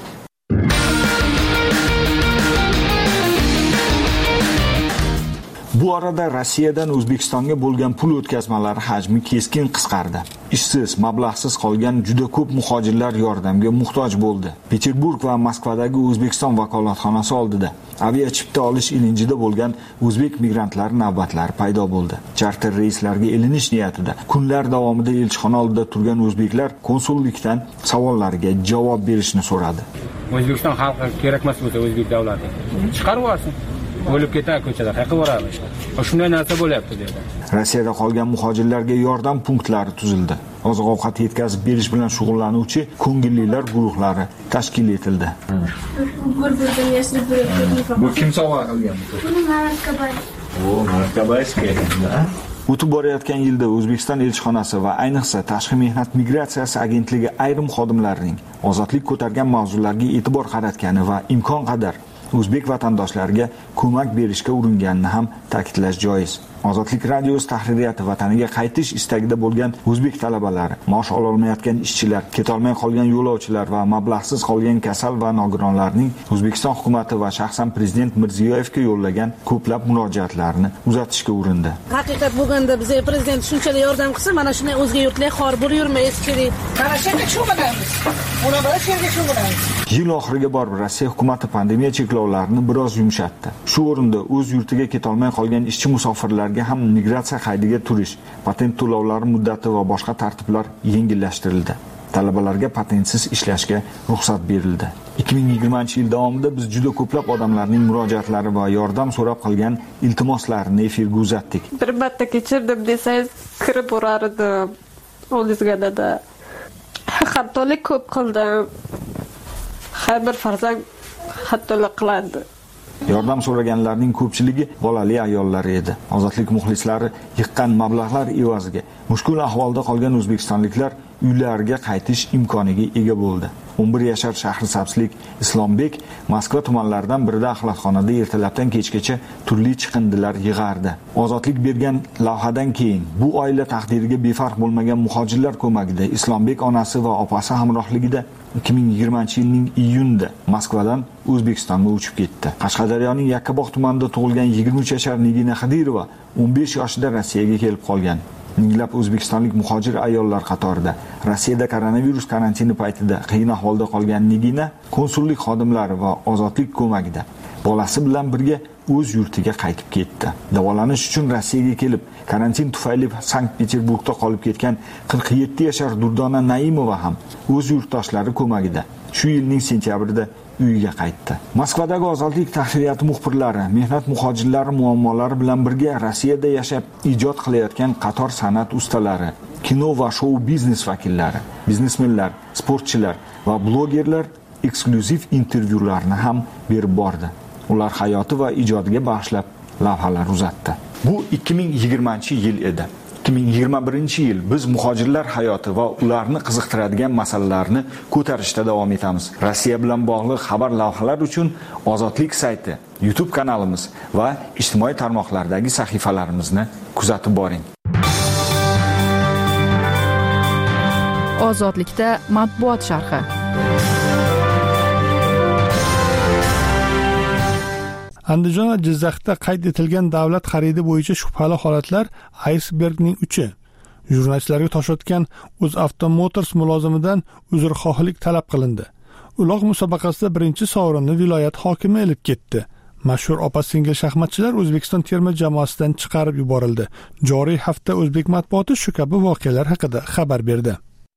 Bu orada Rossiyadan O'zbekistonga bo'lgan pul o'tkazmalari hajmi keskin qisqardi. Ishsiz, mablag'siz qolgan juda ko'p muhojirlar yordamga muhtoj bo'ldi. Peterburg va Moskvadagi O'zbekiston vakolatxonasi oldida avia chipta olish ilinjida bo'lgan o'zbek migrantlar navbatlari paydo bo'ldi. Charter reyslarga ilinish niyatida kunlar davomida elchixona oldida turgan o'zbeklar konsullikdan savollariga javob berishni so'radi. O'zbekiston xalqi kerakmas bo'lsa o'zbek davlati chiqarib yuborsin. O'lib ketadi ko'chada, qayerga boramiz? Shunday narsa bo'lyapti dedi. Rossiyada qolgan muhojirlarga yordam punktlari tuzildi. Oziq-ovqat yetkazib berish bilan shug'ullanuvchi ko'ngillilar guruhlari tashkil etildi. Bu kim sovg'a qilgan? Bu Markabayskiy. O'tib borayotgan yilda O'zbekiston elchixonasi va ayniqsa Tashqi mehnat migratsiyasi agentligi ayrim xodimlarining ozodlik ko'targan mavzularga e'tibor qaratgani va imkon qadar o'zbek vatandoshlarga ko'mak berishga uringanini ham ta'kidlash joiz. Ozodlik radiosi tahririyati vataniga qaytish istagida bo'lgan o'zbek talabalari, maosh ola olmayotgan ishchilar, ketolmay qolgan yo'lovchilar va mablag'siz qolgan kasal va nogironlarning O'zbekiston hukumatı va shaxsan prezident Mirziyoyevga yo'llagan ko'plab murojaatlarini uzatishga urindi. Haqiqat bo'lganda bizga prezident shunchalik yordam qilsa, mana shunday o'zga yurtlar xor bo'lib yurmaymiz kerak. Mana shunga shu bilamiz. Buni bir yerga shu bilamiz. Yil oxiriga borib Rossiya hukumatı pandemiya cheklovlarini biroz yumshatdi. Shu o'rinda o'z yurtiga ketolmay qolgan ishchi musofirlar ham migratsiya qaydiga turish, patent to'lovlari muddati va boshqa tartiblar yengillashtirildi. Talabalarga patentsiz ishlashga ruxsat berildi. ikki ming yigirmanchi yil davomida biz juda ko'plab odamlarning murojaatlari va yordam so'rab qilgan iltimoslarini efirga uzatdik. Bir marta kechirdim desangiz, kirib urar edim. O'zingizda xatolik ko'p qildim. Har bir farzand xatolik qiladi. Yordam so'raganlarning ko'pchiligi bolali ayollar edi. Ozodlik muxlislari yiqqan mablag'lar evaziga mushkul ahvolda qolgan o'zbekistonliklar uylariga qaytish imkoniga ega bo'ldi. o'n bir yashar Shahrisabzlik Islombek Moskva tumanlaridan birida axlatxonada ertalabdan kechgacha turli chiqindilar yig'ardi. Ozodlik bergan lavhadan keyin bu oila taqdiriga befarq bo'lmagan muhojirlar ko'magida Islombek onasi va opasi hamrohligida ikki ming yigirmanchi yilning iyunida Moskvadan O'zbekistonga uchib ketdi. Qashqadaryoning Yakkabog' tumanida tug'ilgan yigirma uch yashar Nigina Xidirova o'n besh yoshida Rossiyaga kelib qolgan. Minglab o'zbekistonlik muhojir ayollar qatorida Rossiyada koronavirus karantini paytida qiyin ahvolda qolgan Nigina konsullik xodimlari va ozodlik ko'magida bolasi bilan birga o'z yurtiga qaytib ketdi. Davolanish uchun Rossiyaga kelib, karantin tufayli Sankt-Peterburgda qolib ketgan qirq yetti yashar Durdona Naimova ham o'z yurtdoshlari ko'magida shu yilning sentyabrida uyiga qaytdi. Moskvadagi ozodlik tahririyati muxbirlari mehnat muhojirlari muammolari bilan birga Rossiyada yashab ijod qilayotgan qator san'at ustalari, kino va shou biznes vakillari, biznesmenlar, sportchilar va blogerlar eksklyuziv intervyularni ham berib bordi. Ular hayoti va ijodiga bag'ishlab lavhalar uzatdi. Bu ikki ming yigirmanchi yil edi. ikki ming yigirma birinchi yil biz muhojirlar hayoti va ularni qiziqtiradigan masalalarni ko'tarishda davom etamiz. Rossiya bilan bog'liq xabar lavhalar uchun Ozodlik sayti, YouTube kanalimiz va ijtimoiy tarmoqlardagi sahifalarimizni kuzatib boring. Ozodlikda matbuot sharhi. Andijon va Jizzaxda qayd etilgan davlat xaridi bo'yicha shubhali holatlar aysbergning uchi. Jurnalistlarga tosh otgan UzAvto Motors mulozimidan uzrxohlik talab qilindi. Uloq musobaqasida birinchi sovrinni viloyat hokimi olib ketdi. Mashhur opa-singil shaxmatchilar O'zbekiston terma jamoasidan chiqarib yuborildi. Joriy hafta o'zbek matbuoti shu kabi voqealar haqida xabar berdi.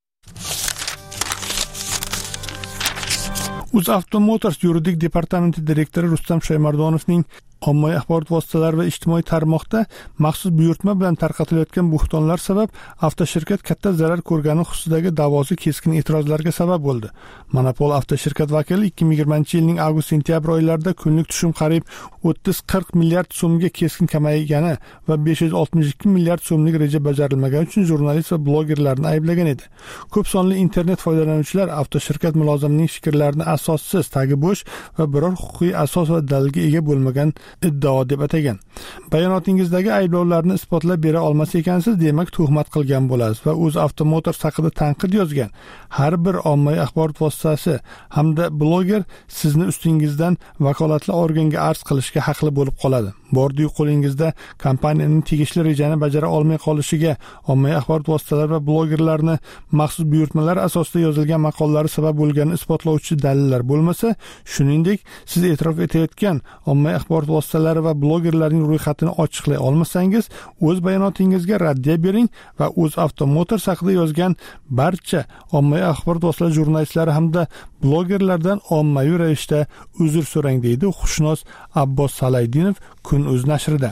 UzAvto Motors yuridik departamenti direktori Rustam Shaymardonovning ommaviy axborot vositalari va ijtimoiy tarmoqda maxsus buyurtma bilan tarqatilayotgan buxtonlar sabab avtoshirkat katta zarar ko'rgani xususidagi da'vosi keskin e'tirozlarga sabab bo'ldi. Monopol avtoshirkat vakili ikki ming yigirmanchi yilning avgust-sentyabr oylarida kunlik tushum qariyb o'ttiz qirq milliard so'mga keskin kamaygani va besh yuz oltmish ikki milliard so'mlik reja bajarilmagani uchun jurnalist va blogerlarni ayblagan edi. Ko'p sonli internet foydalanuvchilar avtoshirkat mulozimining fikrlarini asossiz, tagi bo'sh va biror huquqiy asos va dalilga ega bo'lmagan iddao deb atagan. Bayonotingizdagi ayblovlarni isbotlab bera olmas ekansiz, demak tuhmat qilgan bo'lasiz va UzAvto Motors haqida tanqid yozgan har bir ommaviy axborot vositasi hamda bloger sizni ustingizdan vakolatli organga arz qilishga haqli bo'lib qoladi. Bordi-yu qo'lingizda kompaniyaning tegishli rejani bajara olmay qolishiga ommaviy axborot vositalari va blogerlarni maxsus buyurtmalar asosida yozilgan maqollari sabab bo'lganini isbotlovchi dalillar bo'lmasa, shuningdek siz e'tirof etayotgan ommaviy axborot vositalari va blogerlarning ro'yxatini ochiqlay olmasangiz, o'z bayonotingizga raddiya bering va UzAvto Motors haqida yozgan barcha ommaviy axborot vositalari jurnalistlari hamda blogerlardan ommaviy ravishda uzr so'rang, deydi Xushnos Abbos Salaydinov Kun.uz nashrida.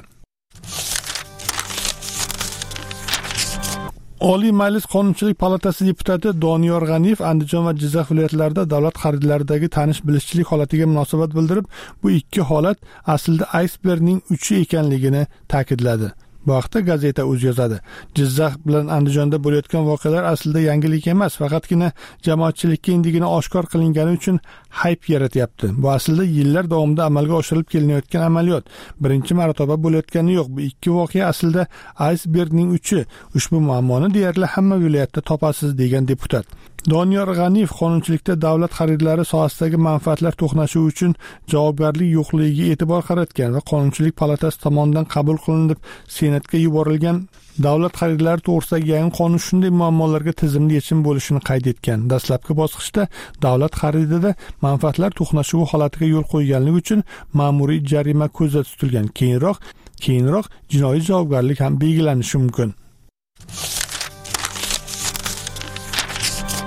Oliy Majlis Qonunchilik palatasi deputati Doniyor G'aniyev Andijon va Jizzax viloyatlarida davlat xaridlaridagi tanish-bilishchilik holatiga munosabat bildirib, bu ikki holat aslida aysbergning uchi ekanligini ta'kidladi. Bu haqda gazeta o'z yozadi. Jizzax bilan Andijonda bo'layotgan voqealar aslida yangilik emas, faqatgina jamoatchilikka endigina oshkor qilingani uchun hayp yaratyapti. Bu aslida yillar davomida amalga oshirilib kelinayotgan amaliyot. Birinchi marotaba bo'layotgani yo'q. Bu ikki voqea aslida aysbergning uchi. Ushbu muammoni deyarli hamma viloyatda topasiz, degan deputat. Doniyor G'aniyev qonunchilikda davlat xaridlari sohasidagi manfaatlar to'qnashuvi uchun javobgarlik yo'qligiga e'tibor qaratgan va Qonunchilik palatasi tomonidan qabul qilinib Senatga yuborilgan davlat xaridlari to'g'risidagi yangi qonun shunday muammolarga tizimli yechim bo'lishini qayd etgan. Dastlabki bosqichda davlat xaridida manfaatlar to'qnashuvi holatiga yo'l qo'yganligi uchun ma'muriy jarima ko'zda tutilgan. Keyinroq keyinroq jinoiy javobgarlik ham belgilanishi mumkin.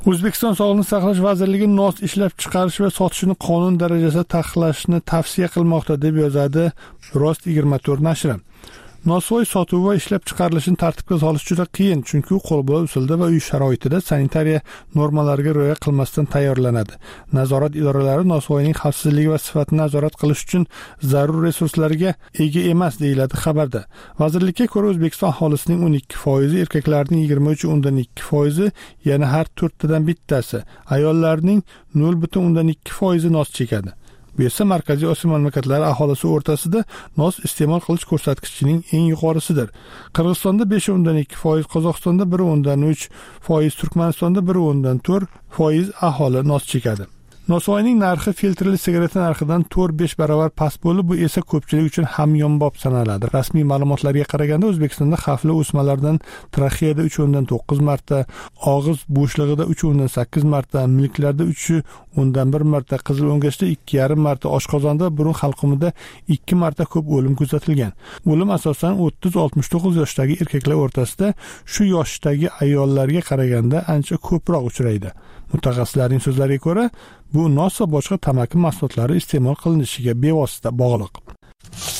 O'zbekiston Sog'liqni saqlash vazirligi nos ishlab chiqarish va sotishni qonun darajasida taqiqlashni tavsiya qilmoqda deb yozadi Rost yigirma to'rt nashri. Nosvoy sotuvi va ishlab chiqarilishini tartibga solish juda qiyin, chunki u qo'lbola usulda va uy sharoitida sanitariya normalariga rioya qilmasdan tayyorlanadi. Nazorat idoralari nosvoyning xavfsizligi va sifatini nazorat qilish uchun zarur resurslarga ega emas deyiladi xabarda. Vazirlikka ko'ra O'zbekiston aholisining o'n ikki foizi, erkaklarning yigirma uch o'ndan ikki foizi, yana har to'rttadan bittasi, ayollarning nol butun o'ndan ikki foizi nos chekadi. Bu esa Markaziy Osiyo mamlakatlari aholisi o'rtasida nos iste'mol qilish ko'rsatkichining eng yuqorisidir. Qirg'izistonda besh o'ndan ikki foiz, Qozog'istonda bir o'ndan uch foiz, Turkmanistonda bir o'ndan to'rt foiz aholi nos chekadi. Nosvoyning narxi filtrli sigareta narxidan to'rt besh barobar past bo'lib, bu esa ko'pchilik uchun hamyonbop sanaladi. Rasmiy ma'lumotlarga qaraganda O'zbekistonda xavfli o'smalardan trexeyada uch o'ndan to'qqiz marta, og'iz bo'shlig'ida uch o'ndan sakkiz marta, milklarda uch o'ndan bir marta, qizil o'ngachda ikki yarim marta, oshqozonda, burun halqumida ikki marta ko'p o'lim kuzatilgan. O'lim asosan o'ttiz oltmish to'qqiz yoshdagi erkaklar o'rtasida shu yoshdagi ayollarga qaraganda ancha ko'proq uchraydi. Mutaxassislarning so'zlariga ko'ra, bu nos va boshqa tamaki mahsulotlari iste'mol qilinishiga bevosita bog'liq.